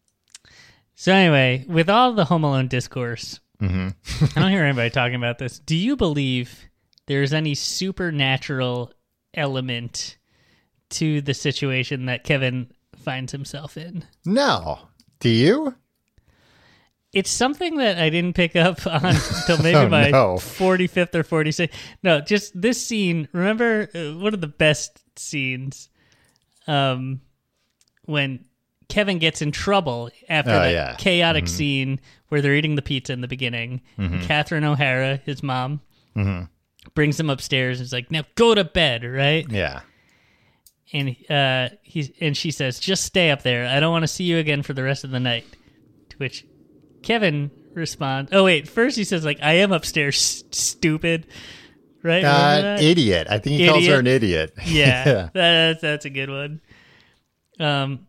So anyway, with all the Home Alone discourse, Mm-hmm. I don't hear anybody talking about this. Do you believe there's any supernatural element to the situation that Kevin finds himself in? No. Do you? It's something that I didn't pick up on until maybe Oh, my no. forty-fifth or forty-sixth. No, just this scene. Remember uh, one of the best scenes um, when Kevin gets in trouble after Oh, that yeah. chaotic Mhm. scene where they're eating the pizza in the beginning. Mhm. Catherine O'Hara, his mom, Mm-hmm. brings him upstairs and is like, now go to bed, right? Yeah. And uh, he's and she says, just stay up there. I don't want to see you again for the rest of the night. To which Kevin responds, oh, wait, first he says, like, I am upstairs, s- stupid. Right? Remember Uh, that? idiot. I think he calls her Idiot. an idiot. Yeah, that's, that's a good one. Um,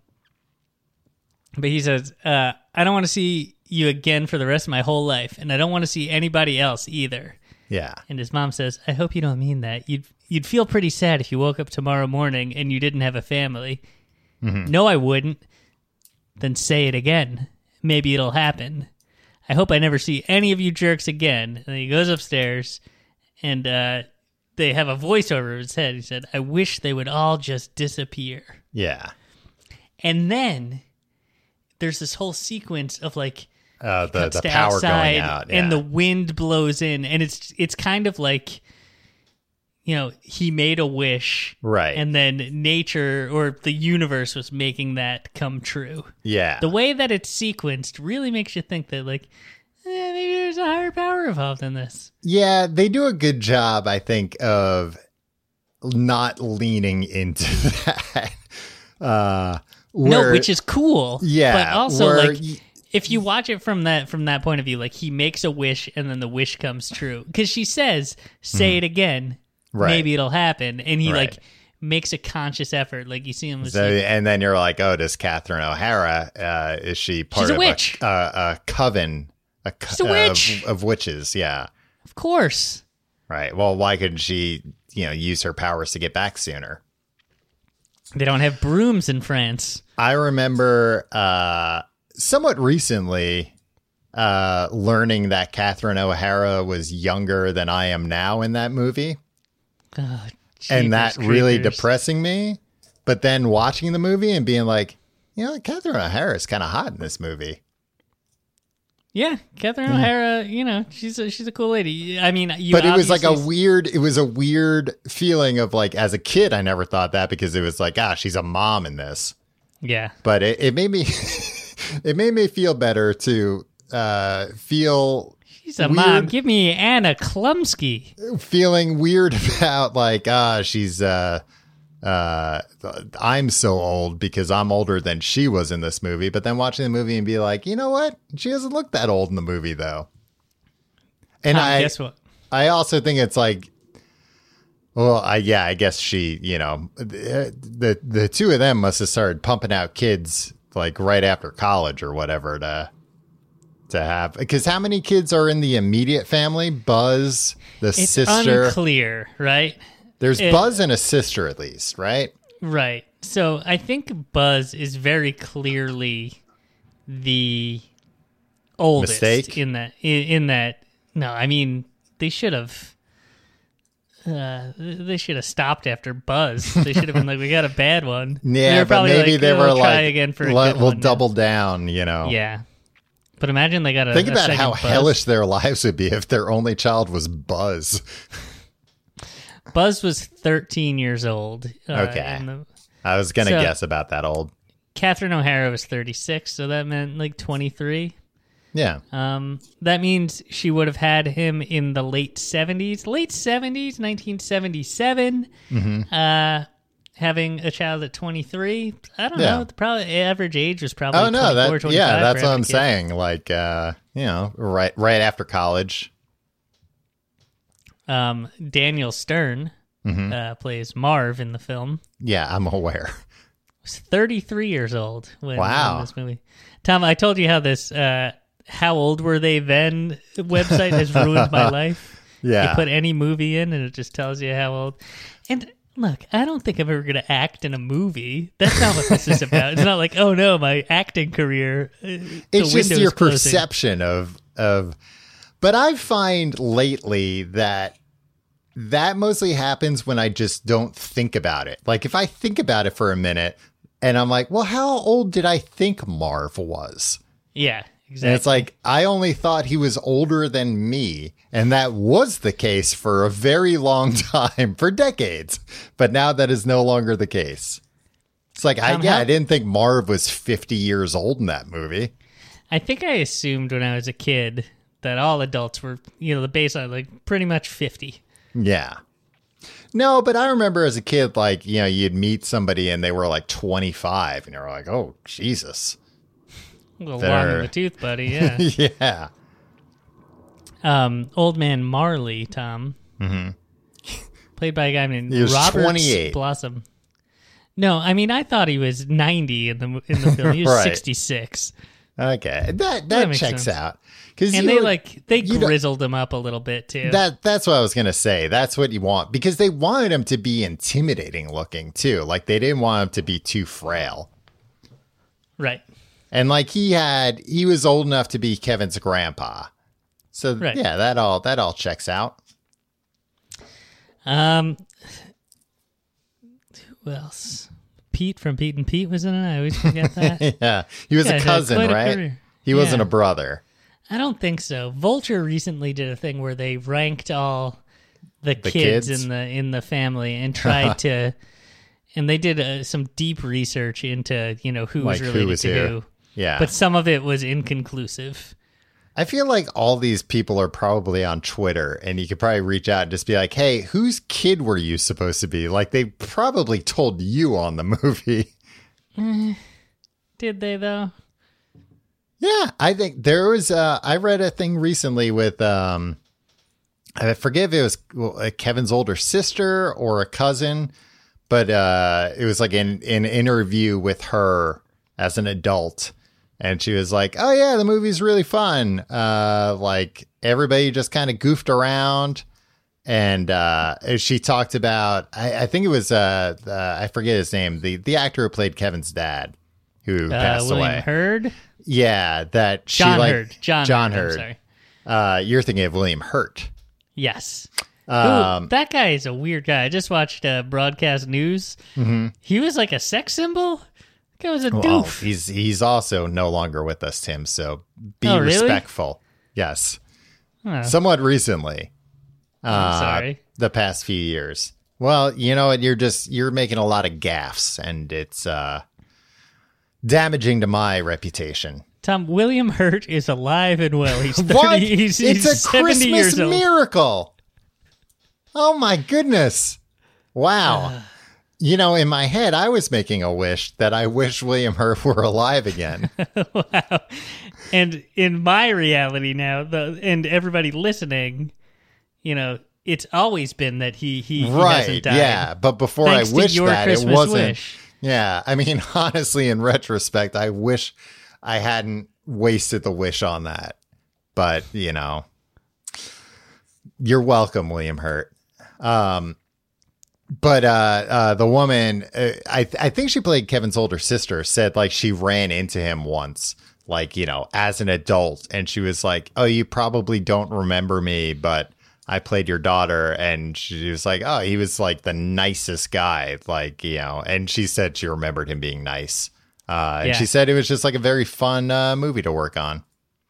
But he says, uh, I don't want to see you again for the rest of my whole life, and I don't want to see anybody else either. Yeah. And his mom says, I hope you don't mean that. You'd you'd feel pretty sad if you woke up tomorrow morning and you didn't have a family. Mm-hmm. No, I wouldn't. Then say it again. Maybe it'll happen. I hope I never see any of you jerks again. And then he goes upstairs, and uh, they have a voice over his head. He said, I wish they would all just disappear. Yeah. And then there's this whole sequence of like Uh, the cuts the to power outside, going out, yeah. and the wind blows in, and it's it's kind of like, you know, he made a wish, Right. and then nature or the universe was making that come true. yeah. The way that it's sequenced really makes you think that, like, eh, maybe there's a higher power involved in this. Yeah, they do a good job, I think, of not leaning into that. Uh, No, where- which is cool. Yeah, but also where like. y- If you watch it from that from that point of view, like he makes a wish and then the wish comes true because she says, "Say it again, Right. maybe it'll happen," and he Right. like makes a conscious effort. Like you see him. So, and then you're like, oh, does Catherine O'Hara, uh, is she part She's a of witch. A, a, a coven a co- She's a witch. Of, of witches? Yeah. Of course, Right. Well, why couldn't she, you know, use her powers to get back sooner? they don't have brooms in France. I remember uh, somewhat recently uh, learning that Catherine O'Hara was younger than I am now in that movie. Oh, And that jeepers really creepers. depressing me. But then watching the movie and being like, you know, Catherine O'Hara is kind of hot in this movie. Yeah, Catherine O'Hara. You know, she's a, she's a cool lady. I mean, you But it was like a obviously- weird, it was a weird feeling of like, as a kid, I never thought that because it was like, ah, she's a mom in this. yeah. But it, it made me, it made me feel better to uh, feel She's a weird, mom. Give me Anna Klumsky. feeling weird about like, ah, she's, uh, uh, I'm so old because I'm older than she was in this movie. But then watching the movie and be like, you know what? She doesn't look that old in the movie though. And Tom, I, guess what? I also think it's like, well, I, yeah, I guess she, you know, the, the the two of them must have started pumping out kids like right after college or whatever to to have. Because how many kids are in the immediate family? Buzz, the It's sister. unclear, right? There's it- Buzz and a sister at least, right? Right. So I think Buzz is very clearly the oldest Mistake? in that. In, in that, no, I mean they should have. Uh, they should have stopped after Buzz. They should have been like, "We got a bad one." Yeah, They were but probably maybe like, they "Oh, were try like, again for a "Let- good we'll one now." double down, you know. Yeah, but imagine they got a Think a about second how Buzz. hellish their lives would be if their only child was Buzz. Buzz was thirteen years old. Uh, Okay. and the- I was going to So- guess about that old. Catherine O'Hara was thirty-six, so that meant like twenty-three. Yeah. Um, that means she would have had him in the late seventies, late seventies, nineteen seventy-seven. Mm-hmm. Uh, having a child at twenty-three. I don't Yeah. know. The probably average age was probably Oh no, twenty-four, that yeah, twenty-five that's for what having I'm a kid. saying. Like, uh, you know, right, right after college. Um, Daniel Stern Mm-hmm. uh, plays Marv in the film. Yeah, I'm aware. Was thirty-three years old when, Wow. when this movie. Tom, I told you how this uh, "How old were they then?" website has ruined my life. Yeah, You put any movie in, and it just tells you how old. And look, I don't think I'm ever going to act in a movie. That's not what this is about. It's not like, oh no, my acting career. uh, the it's just window your is closing. perception of of. But I find lately that that mostly happens when I just don't think about it. Like if I think about it for a minute, and I'm like, well, how old did I think Marv was? Yeah, exactly. And it's like, I only thought he was older than me. And that was the case for a very long time, for decades. But now that is no longer the case. It's like, I, Um, yeah, how- I didn't think Marv was fifty years old in that movie. I think I assumed when I was a kid that all adults were, you know, the baseline, like pretty much fifty. Yeah. No, but I remember as a kid, like, you know, you'd meet somebody and they were like twenty-five and you're like, oh, Jesus. A little They're- long in the tooth, buddy. Yeah. Yeah. um, old man Marley, Tom, mm-hmm. played by a guy named He was Robert twenty-eight. Blossom. No, I mean I thought he was ninety in the in the film. He was Right. sixty-six, Okay. That, that, That makes checks sense. out. Cause and you they know, like they you don't- grizzled him up a little bit too. That that's what I was gonna say. That's what you want because they wanted him to be intimidating looking too. Like they didn't want him to be too frail. right. And like he had, he was old enough to be Kevin's grandpa. So Right. yeah, that all that all checks out. Um, who else? Pete from Pete and Pete was in it. I always forget that. Yeah, he was Yeah, a he had cousin, quite a right? career. He wasn't Yeah. a brother. I don't think so. Vulture recently did a thing where they ranked all the, The kids, kids? in the in the family and tried to, and they did uh, some deep research into you know who was Like, who related was to who. who. Yeah. But some of it was inconclusive. I feel like all these people are probably on Twitter, and you could probably reach out and just be like, hey, whose kid were you supposed to be? Like, they probably told you on the movie. Did they though? Yeah, I think there was, uh, I read a thing recently with, um, I forget if it was well, Kevin's older sister or a cousin, but uh, it was like an, an interview with her as an adult. And she was like, oh, yeah, the movie's really fun. Uh, like, everybody just kind of goofed around. And uh, she talked about, I, I think it was, uh, uh, I forget his name, the, the actor who played Kevin's dad, who Uh, passed William away. Hurd? Yeah, that she John like, Hurd. John, John Hurd. Hurd. I'm sorry. Uh, you're thinking of William Hurt. Yes. Um, Ooh, that guy is a weird guy. I just watched uh, Broadcast News. Mm-hmm. He was like a sex symbol. That guy was a Well, doof. he's he's also no longer with us, Tim. So be Oh, really? respectful. Yes, Huh. somewhat recently. I'm Uh, sorry. The past few years. Well, you know what? You're just you're making a lot of gaffes, and it's uh, damaging to my reputation. Tom, William Hurt is alive and well. He's thirty. What? He's, it's he's a seventy Christmas years old. miracle. Oh my goodness! Wow. You know, in my head, I was making a wish that I wish William Hurt were alive again. Wow. And in my reality now, the and everybody listening, you know, it's always been that he he, he Right, hasn't died. yeah. But before Thanks I to wished your that, Christmas it wasn't. wish. Yeah, I mean, honestly, in retrospect, I wish I hadn't wasted the wish on that. But, you know, you're welcome, William Hurt. Um, but uh, uh, the woman, uh, I I think she played Kevin's older sister, said like she ran into him once, like, you know, as an adult. And she was like, oh, you probably don't remember me, but I played your daughter. And she was like, oh, he was like the nicest guy, like, you know, and she said she remembered him being nice. Uh, and Yeah. she said it was just like a very fun uh, movie to work on.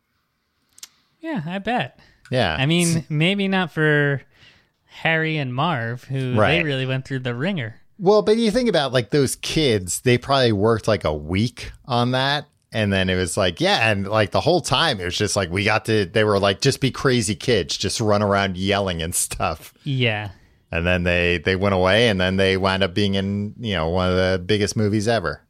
Yeah, I bet. Yeah. I mean, maybe not for Harry and Marv, who they Right. really went through the ringer. Well, but you think about like those kids, they probably worked like a week on that. And then it was like, yeah. And like the whole time it was just like, we got to, they were like, just be crazy kids, just run around yelling and stuff. Yeah. And then they, they went away and then they wound up being in, you know, one of the biggest movies ever.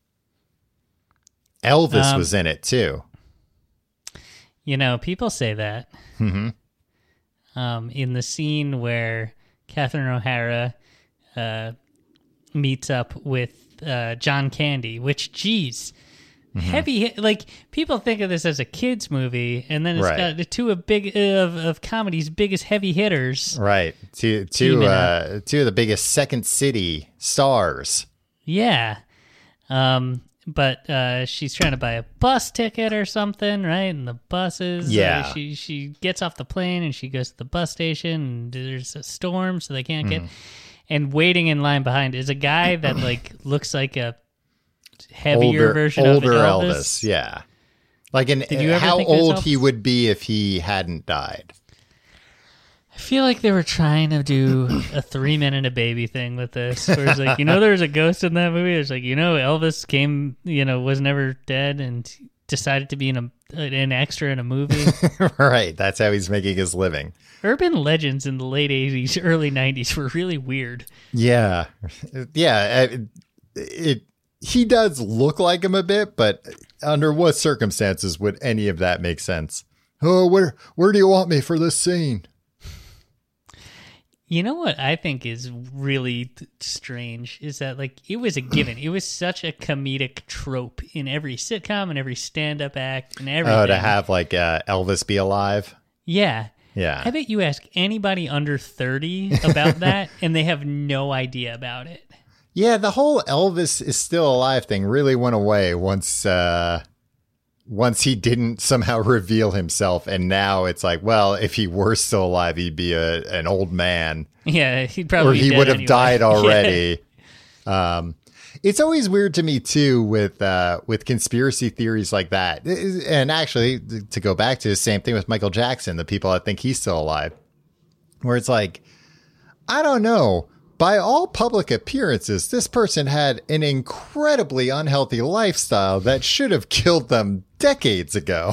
Elvis Um, was in it too. You know, people say that. Mm-hmm. Um, in the scene where Catherine O'Hara uh, meets up with uh, John Candy, which, geez, Mm-hmm. heavy hit. Like, people think of this as a kid's movie, and then it's Right. got the two of big of, of comedy's biggest heavy hitters. Right. Two, two, Teaming uh, two of the biggest Second City stars. Yeah. Um, but uh, she's trying to buy a bus ticket or something, right? And the buses, Yeah. uh, she she gets off the plane and she goes to the bus station. And there's a storm, so they can't Mm-hmm. get. And waiting in line behind is a guy that like looks like a heavier older, version older of Elvis. Elvis. Yeah. Like, an, Did you ever how think it was old he Elvis? would be if he hadn't died. I feel like they were trying to do a three minute a baby thing with this. Where it's like, you know, there was a ghost in that movie. It's like, you know, Elvis came, you know, was never dead and decided to be in a an extra in a movie. Right. That's how he's making his living. Urban legends in the late eighties, early nineties were really weird. Yeah. Yeah. It, it he does look like him a bit, but under what circumstances would any of that make sense? Oh, where where do you want me for this scene? You know what I think is really th- strange is that, like, it was a given. It was such a comedic trope in every sitcom and every stand-up act and everything. Oh, to have like uh, Elvis be alive. Yeah. Yeah. I bet you ask anybody under thirty about that, and they have no idea about it. Yeah, the whole Elvis is still alive thing really went away once uh, once he didn't somehow reveal himself, and now it's like, well, if he were still alive, he'd be a, an old man, Yeah, he'd probably or be he dead would have anyway. died Yeah. already. Um, it's always weird to me too with uh, with conspiracy theories like that. And actually, to go back to the same thing with Michael Jackson, the people that think he's still alive, where it's like, I don't know. By all public appearances, this person had an incredibly unhealthy lifestyle that should have killed them decades ago.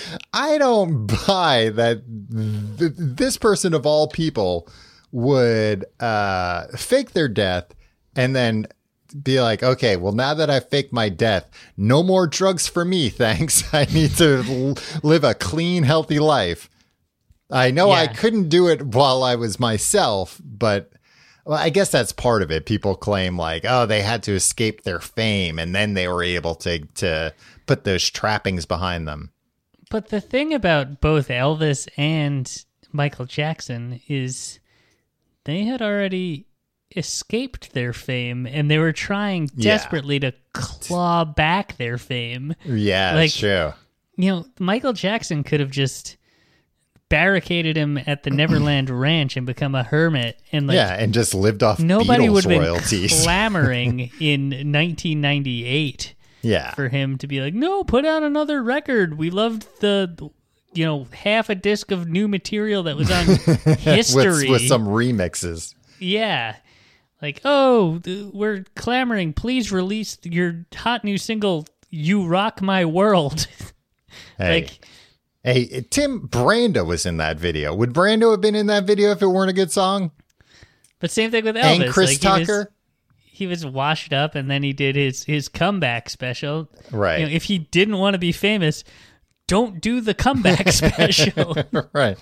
I don't buy that th- this person of all people would uh, fake their death and then be like, okay, well, now that I faked my death, no more drugs for me, thanks. I need to l- live a clean, healthy life. I know Yeah. I couldn't do it while I was myself, but well, I guess that's part of it. People claim like, oh, they had to escape their fame and then they were able to to put those trappings behind them. But the thing about both Elvis and Michael Jackson is they had already escaped their fame and they were trying Yeah. desperately to claw back their fame. Yeah, Like, that's true. You know, Michael Jackson could have just barricaded him at the Neverland Ranch and become a hermit, and like Yeah, and just lived off nobody Beatles would have been royalties. clamoring in nineteen ninety-eight Yeah. for him to be like, no, put out another record. We loved the, you know, half a disc of new material that was on History. with, with some remixes. Yeah. Like, oh, th- we're clamoring. Please release your hot new single, You Rock My World. Hey. Like, Hey, Tim Brando was in that video. Would Brando have been in that video if it weren't a good song? but same thing with Elvis. And Chris like, he was- Tucker? He was washed up, and then he did his, his comeback special. Right. You know, if he didn't want to be famous, don't do the comeback special. Right.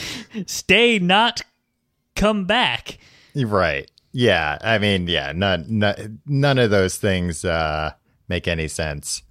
Stay, not come back. Right. Yeah. I mean, yeah, none, none, none of those things uh, make any sense.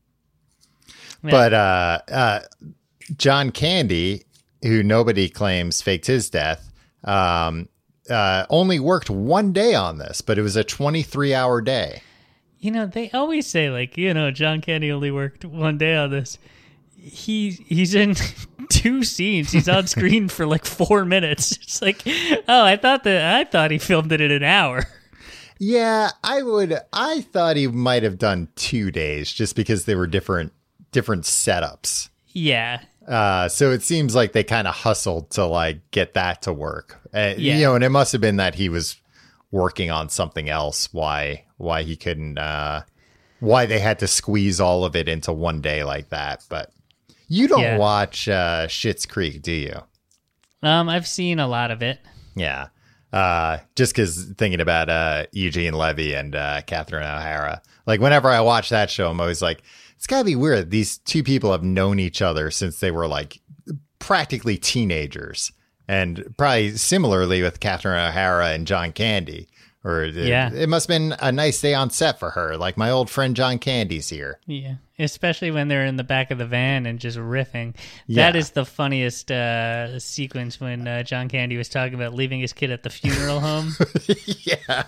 Yeah. But uh, uh, John Candy, who nobody claims faked his death, um, uh, only worked one day on this, but it was a twenty-three hour day. You know, they always say, like, you know, John Candy only worked one day on this. He he's in two scenes. He's on screen for like four minutes. It's like, oh, I thought that I thought he filmed it in an hour. Yeah, I would. I thought he might have done two days just because they were different, different setups. Yeah. Uh, so it seems like they kind of hustled to like get that to work. Uh, Yeah. You know, and it must have been that he was working on something else. Why? Why he couldn't? Uh, why they had to squeeze all of it into one day like that? But you don't Yeah. watch uh, Schitt's Creek, do you? Um, I've seen a lot of it. Yeah. Uh, just because thinking about uh, Eugene Levy and uh, Catherine O'Hara, like whenever I watch that show, I'm always like, it's gotta be weird. These two people have known each other since they were like practically teenagers, and probably similarly with Catherine O'Hara and John Candy. Or it, Yeah. it must have been a nice day on set for her. Like my old friend John Candy's here. Yeah, especially when they're in the back of the van and just riffing. Yeah. That is the funniest uh, sequence when uh, John Candy was talking about leaving his kid at the funeral home. Yeah.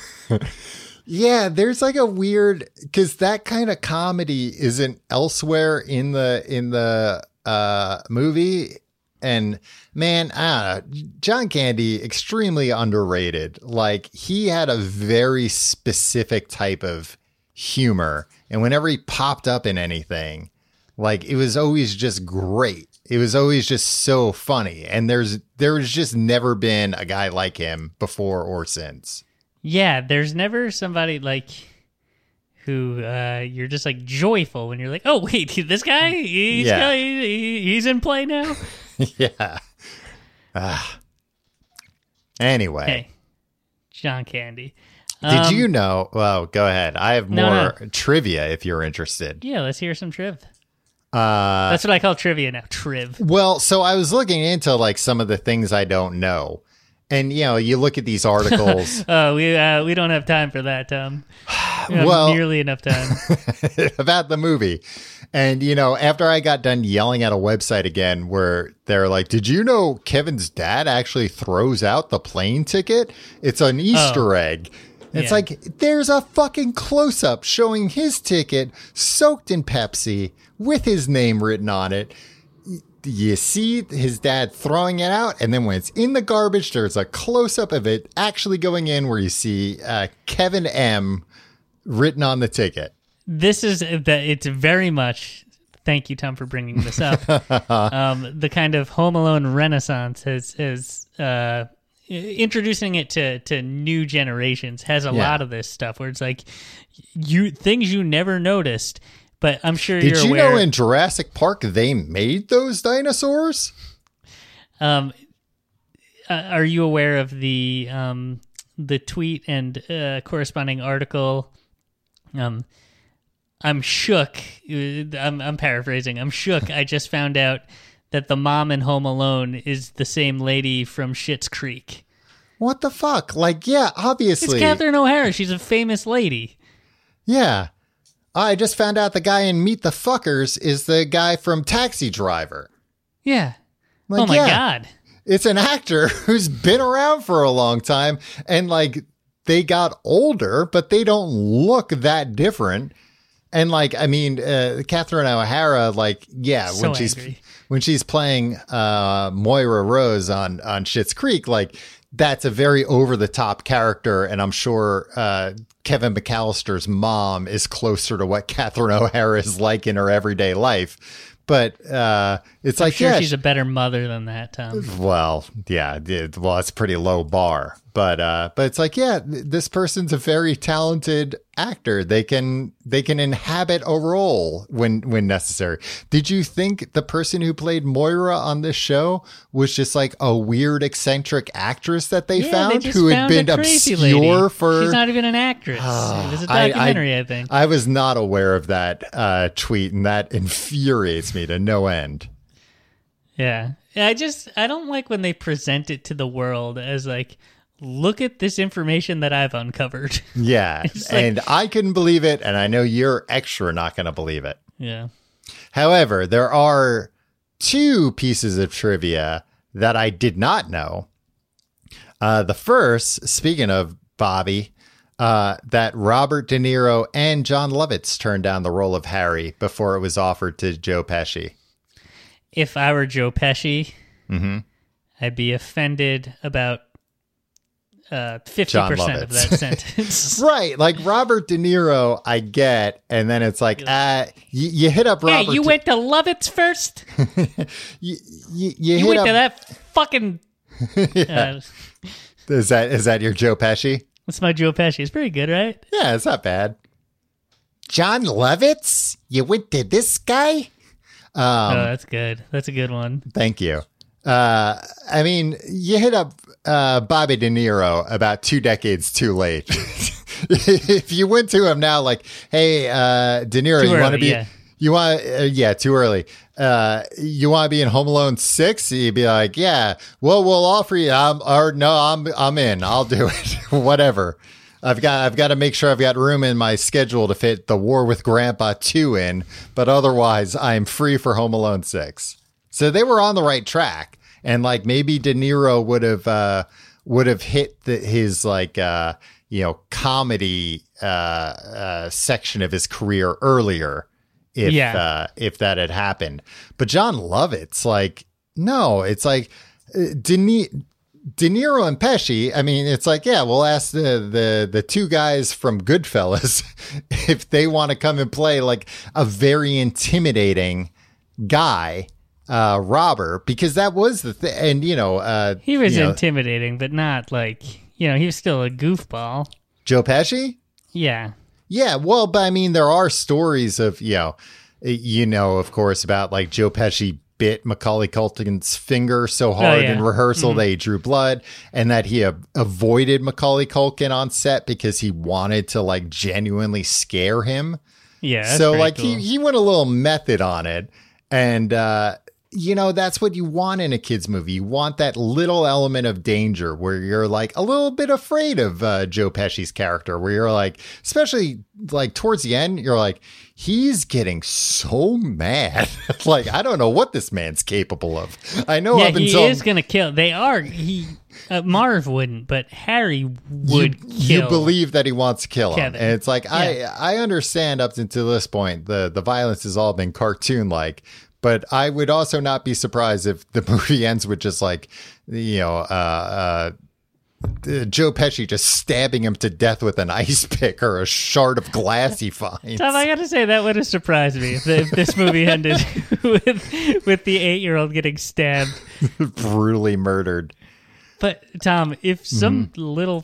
Yeah, there's like a weird, because that kind of comedy isn't elsewhere in the in the uh, movie. And man, I don't know, John Candy, extremely underrated. Like he had a very specific type of humor, and whenever he popped up in anything, like it was always just great. It was always just so funny, and there's there's just never been a guy like him before or since. Yeah, there's never somebody like who uh, you're just like joyful when you're like, oh wait, this guy, he's Yeah. he, he's in play now. Yeah. Ah. Anyway, Hey, John Candy. did Um, you know? Well, go ahead. I have No, more no. trivia if you're interested. Yeah, let's hear some triv. Uh, That's what I call trivia now. Triv. well, so I was looking into like some of the things I don't know. And, you know, you look at these articles Oh, we uh, we don't have time for that, Tom. We don't have Well- nearly enough time. about the movie. And, you know, after I got done yelling at a website again where they're like, did you know Kevin's dad actually throws out the plane ticket? It's an Easter egg. It's Yeah. like, there's a fucking close up showing his ticket soaked in Pepsi with his name written on it. You see his dad throwing it out, and then when it's in the garbage, there's a close up of it actually going in where you see uh, Kevin M. written on the ticket. This is that it's very much. Thank you, Tom, for bringing this up. um, the kind of Home Alone renaissance has is uh, introducing it to to new generations has a Yeah. lot of this stuff where it's like you things you never noticed. But I'm sure Did you're you aware. know in Jurassic Park they made those dinosaurs? Um, uh, are you aware of the um, the tweet and uh, corresponding article? Um, I'm shook. uh, I'm, I'm paraphrasing. I'm shook. I just found out that the mom in Home Alone is the same lady from Schitt's Creek. What the fuck? Like, yeah, It's obviously. Catherine O'Hara. She's a famous lady. Yeah. I just found out the guy in Meet the Fuckers is the guy from Taxi Driver. Yeah. Like, oh my yeah, God. It's an actor who's been around for a long time, and like they got older, but they don't look that different. And like, I mean, uh, Catherine O'Hara, like, yeah, So when she's angry. when she's playing uh, Moira Rose on on Schitt's Creek, like that's a very over the top character, and I'm sure uh, Kevin McAllister's mom is closer to what Catherine O'Hara is like in her everyday life. But uh, it's I'm like, sure yeah, she's a better mother than that, Tom. well, yeah, it, well, it's a pretty low bar, but uh, but it's like, yeah, th- this person's a very talented actor. They can they can inhabit a role when when necessary. Did you think the person who played Moira on this show was just like a weird eccentric actress that they Yeah, found they just who had found been a crazy obscure lady. for? She's not even an actress. It was a I- I- documentary, I, think. I was not aware of that uh, tweet, and that infuriates me to no end. Yeah. I just, I don't like when they present it to the world as like, look at this information that I've uncovered. Yeah, It's like- and I couldn't believe it, and I know you're extra not going to believe it. Yeah. However, there are two pieces of trivia that I did not know. Uh, the first, speaking of Bobby, uh, that Robert De Niro and John Lovitz turned down the role of Harry before it was offered to Joe Pesci. If I were Joe Pesci, Mm-hmm. I'd be offended about uh, fifty John percent of Lovitz. that sentence. Right, like Robert De Niro, I get, and then it's like, uh, you, you hit up Robert. Hey, you De- went to Lovitz first? you, you, you You hit went up. to that fucking... uh, Is that is that your Joe Pesci? that's my Joe Pesci. It's pretty good, right? Yeah, it's not bad. John Lovitz? You went to this guy? Um, oh, that's good. That's a good one. Thank you. Uh, I mean, you hit up uh, Bobby De Niro about two decades too late. If you went to him now, like, hey, uh, De Niro, Too you want to early, be, yeah. you want, uh, yeah, too early. Uh, you want to be in Home Alone six? You'd be like, yeah, well, we'll offer you. I'm, or no, I'm, I'm in. I'll do it. Whatever. I've got, I've got to make sure I've got room in my schedule to fit The War with Grandpa two in, but otherwise, I'm free for Home Alone six. So they were on the right track, and like maybe De Niro would have, uh, would have hit the, his like, uh, you know, comedy uh, uh, section of his career earlier if Yeah. uh, if that had happened. But John Lovitz, like, no, it's like uh, De, Ni- De Niro and Pesci. I mean, it's like, yeah, we'll ask the the the two guys from Goodfellas if they want to come and play like a very intimidating guy, uh, robber, because that was the thing. And you know, uh, He was you know, intimidating, but not like, you know, he was still a goofball. Joe Pesci. Yeah. Yeah, well, but I mean, there are stories of, you know, you know, of course, about like Joe Pesci bit Macaulay Culkin's finger so hard yeah. in rehearsal Mhm. that he drew blood, and that he uh, avoided Macaulay Culkin on set because he wanted to like genuinely scare him. Yeah. that's So pretty like cool. he, he went a little method on it. And, uh, you know, that's what you want in a kid's movie. You want that little element of danger where you're like a little bit afraid of uh, Joe Pesci's character, where you're like, especially like towards the end, you're like, he's getting so mad. Like, I don't know what this man's capable of. I know yeah, up he until is going to kill. They are. He uh, Marv wouldn't, but Harry would you, kill. you believe that he wants to kill him. Kevin. And it's like, Yeah. I, I understand up until this point, the, the violence has all been cartoon like. But I would also not be surprised if the movie ends with just like, you know, uh, uh, uh, Joe Pesci just stabbing him to death with an ice pick or a shard of glass he finds. Tom, I gotta say that would have surprised me if, the, if this movie ended with with the eight-year-old getting stabbed, brutally murdered. But Tom, if some mm-hmm. little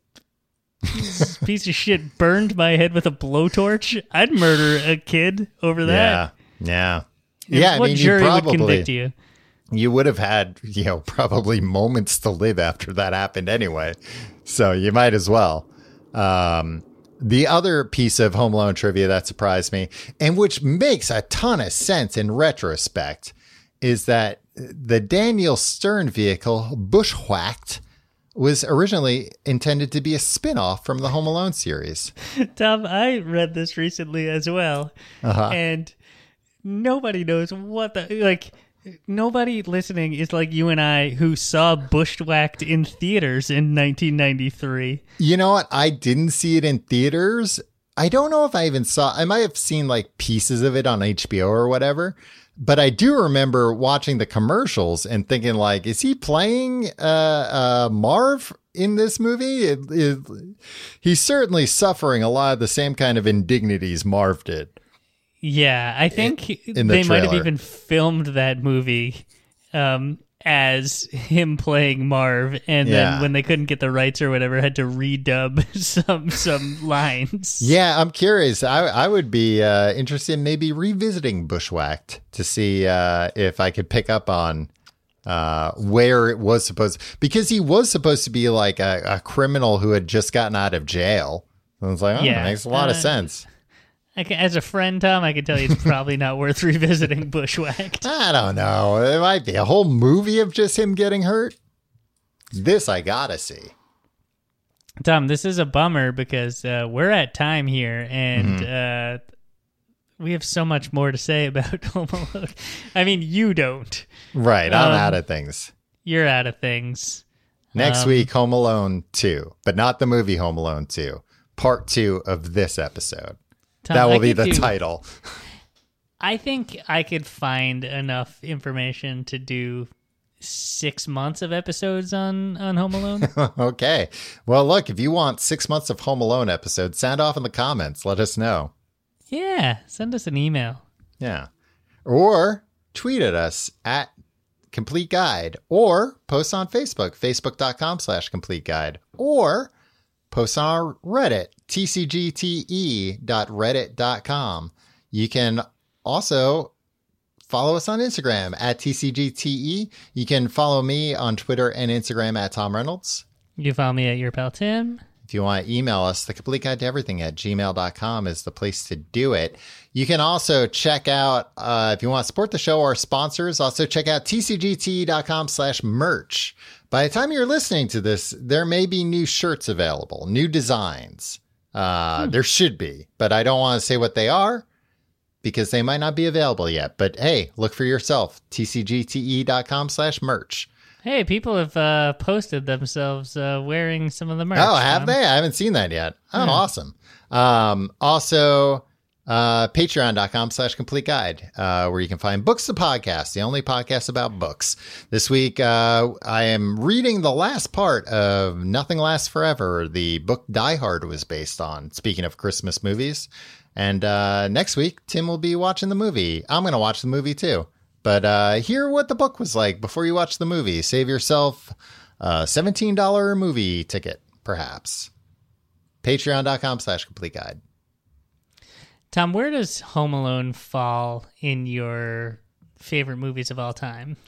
piece of shit burned my head with a blowtorch, I'd murder a kid over that. Yeah, yeah, yeah. What I mean, jury you probably, would convict you? You would have had, you know, probably moments to live after that happened anyway. So you might as well. Um, the other piece of Home Alone trivia that surprised me, and which makes a ton of sense in retrospect, is that the Daniel Stern vehicle, Bushwhacked, was originally intended to be a spin-off from the Home Alone series. Tom, I read this recently as well. Uh-huh. And nobody knows what the... Like, nobody listening is like you and I who saw Bushwhacked in theaters in nineteen ninety-three. You know what? I didn't see it in theaters. I don't know if I even saw... I might have seen, like, pieces of it on H B O or whatever. But I do remember watching the commercials and thinking, like, is he playing uh, uh, Marv in this movie? It, it, he's certainly suffering a lot of the same kind of indignities Marv did. Yeah, I think in, in the they trailer. might have even filmed that movie um, as him playing Marv, and Yeah. then when they couldn't get the rights or whatever, had to redub some some lines. Yeah, I'm curious. I, I would be uh, interested in maybe revisiting Bushwhacked to see uh, if I could pick up on uh, where it was supposed, because he was supposed to be like a, a criminal who had just gotten out of jail. I was like, oh, Yeah. that makes a lot Uh, of sense. I can, as a friend, Tom, I can tell you it's probably not worth revisiting Bushwhacked. I don't know. It might be a whole movie of just him getting hurt. This I gotta see. Tom, this is a bummer because uh, we're at time here, and Mm-hmm. uh, we have so much more to say about Home Alone. I mean, you don't. Right, I'm Um, out of things. You're out of things. Next um, week, Home Alone two, but not the movie Home Alone two. Part two of this episode. Tom, that will I be could the do- title. I think I could find enough information to do six months of episodes on, on Home Alone. Okay. Well, look, if you want six months of Home Alone episodes, sound off in the comments. Let us know. Yeah, send us an email. Yeah. Or tweet at us at Complete Guide, or post on Facebook, facebook.com slash Complete Guide, or post on our Reddit, t c g t e dot reddit dot com. You can also follow us on Instagram at T C G T E. You can follow me on Twitter and Instagram at Tom Reynolds. You follow me at Your Pal Tim. If you want to email us, the complete guide to everything at gmail dot com is the place to do it. You can also check out, uh, if you want to support the show, our sponsors, also check out t c g t e dot com slash merch. By the time you're listening to this, there may be new shirts available, new designs. Uh, hmm. There should be, but I don't want to say what they are because they might not be available yet. But hey, look for yourself, t c g t e dot com slash merch. Hey, people have uh, posted themselves uh, wearing some of the merch. Oh, have Tom. they? I haven't seen that yet. Oh, Yeah. Awesome. Um, also, uh, patreon.com slash complete guide, uh, where you can find Books the Podcast, the only podcast about books. This week, uh, I am reading the last part of Nothing Lasts Forever, the book Die Hard was based on, speaking of Christmas movies. And uh, next week, Tim will be watching the movie. I'm going to watch the movie too. But uh, hear what the book was like before you watch the movie. Save yourself a seventeen dollars movie ticket, perhaps. Patreon.com slash complete guide. Tom, where does Home Alone fall in your favorite movies of all time?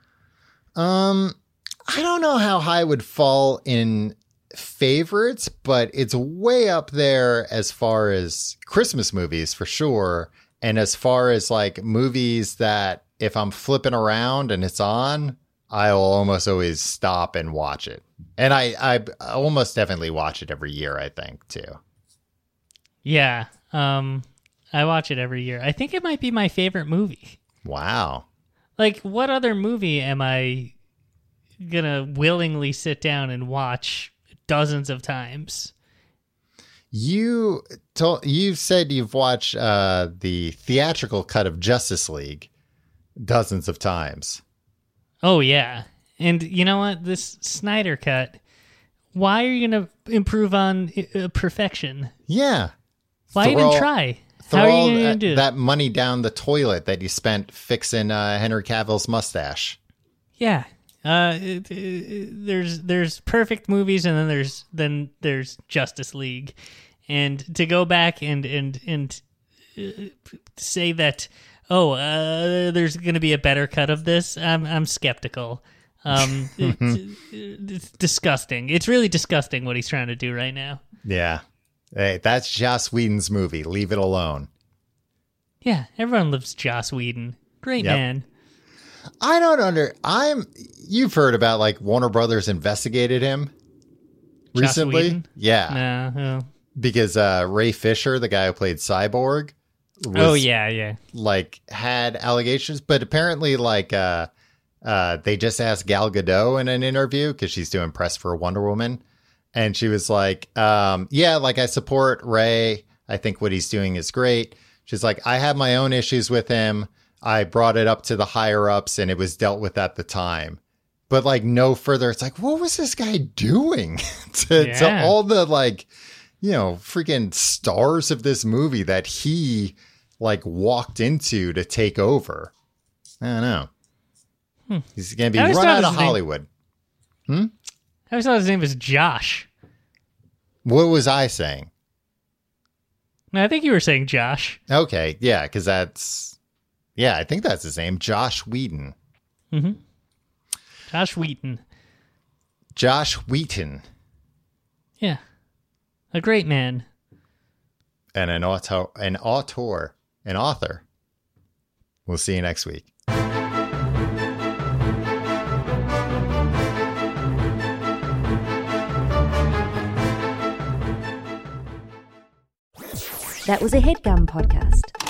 Um, I don't know how high it would fall in favorites, but it's way up there as far as Christmas movies for sure. And as far as like movies that if I'm flipping around and it's on, I will almost always stop and watch it. And I, I almost definitely watch it every year, I think, too. Yeah, um, I watch it every year. I think it might be my favorite movie. Wow. Like, what other movie am I gonna willingly sit down and watch dozens of times? You told, you said you've watched uh, the theatrical cut of Justice League dozens of times. Oh, yeah. And you know what? This Snyder cut why are you going to improve on uh, perfection? Yeah. Why Throw- even try? Throw How are you all going to that, do it? that money down the toilet that you spent fixing uh, Henry Cavill's mustache. Yeah. Uh, it, it, there's there's perfect movies, and then there's then there's Justice League, and to go back and and and uh, say that oh uh, there's going to be a better cut of this, I'm I'm skeptical. Um, it's, it's disgusting. It's really disgusting what he's trying to do right now. Yeah. Hey, that's Joss Whedon's movie. Leave it alone. Yeah, everyone loves Joss Whedon. Great Yep. man. I don't under. I'm. You've heard about like Warner Brothers investigated him Joss recently. Whedon? Yeah, No. Oh. because uh, Ray Fisher, the guy who played Cyborg, was, oh yeah, yeah. like had allegations, but apparently like uh, uh, they just asked Gal Gadot in an interview because she's doing press for Wonder Woman, and she was like, um, "Yeah, like I support Ray. I think what he's doing is great." She's like, "I have my own issues with him. I brought it up to the higher ups and it was dealt with at the time." But like no further, it's like, what was this guy doing to, Yeah. to all the like, you know, freaking stars of this movie that he like walked into to take over? I don't know. Hmm. He's going to be I run always thought out of his name- Hollywood. I always thought his name was Josh. What was I saying? No, I think you were saying Josh. Okay. Yeah. Cause that's, yeah, I think that's his name. Josh Whedon. Mm-hmm. Josh Wheaton. Josh Wheaton. Yeah. A great man. And an author, an author, an author. We'll see you next week. That was a HeadGum podcast.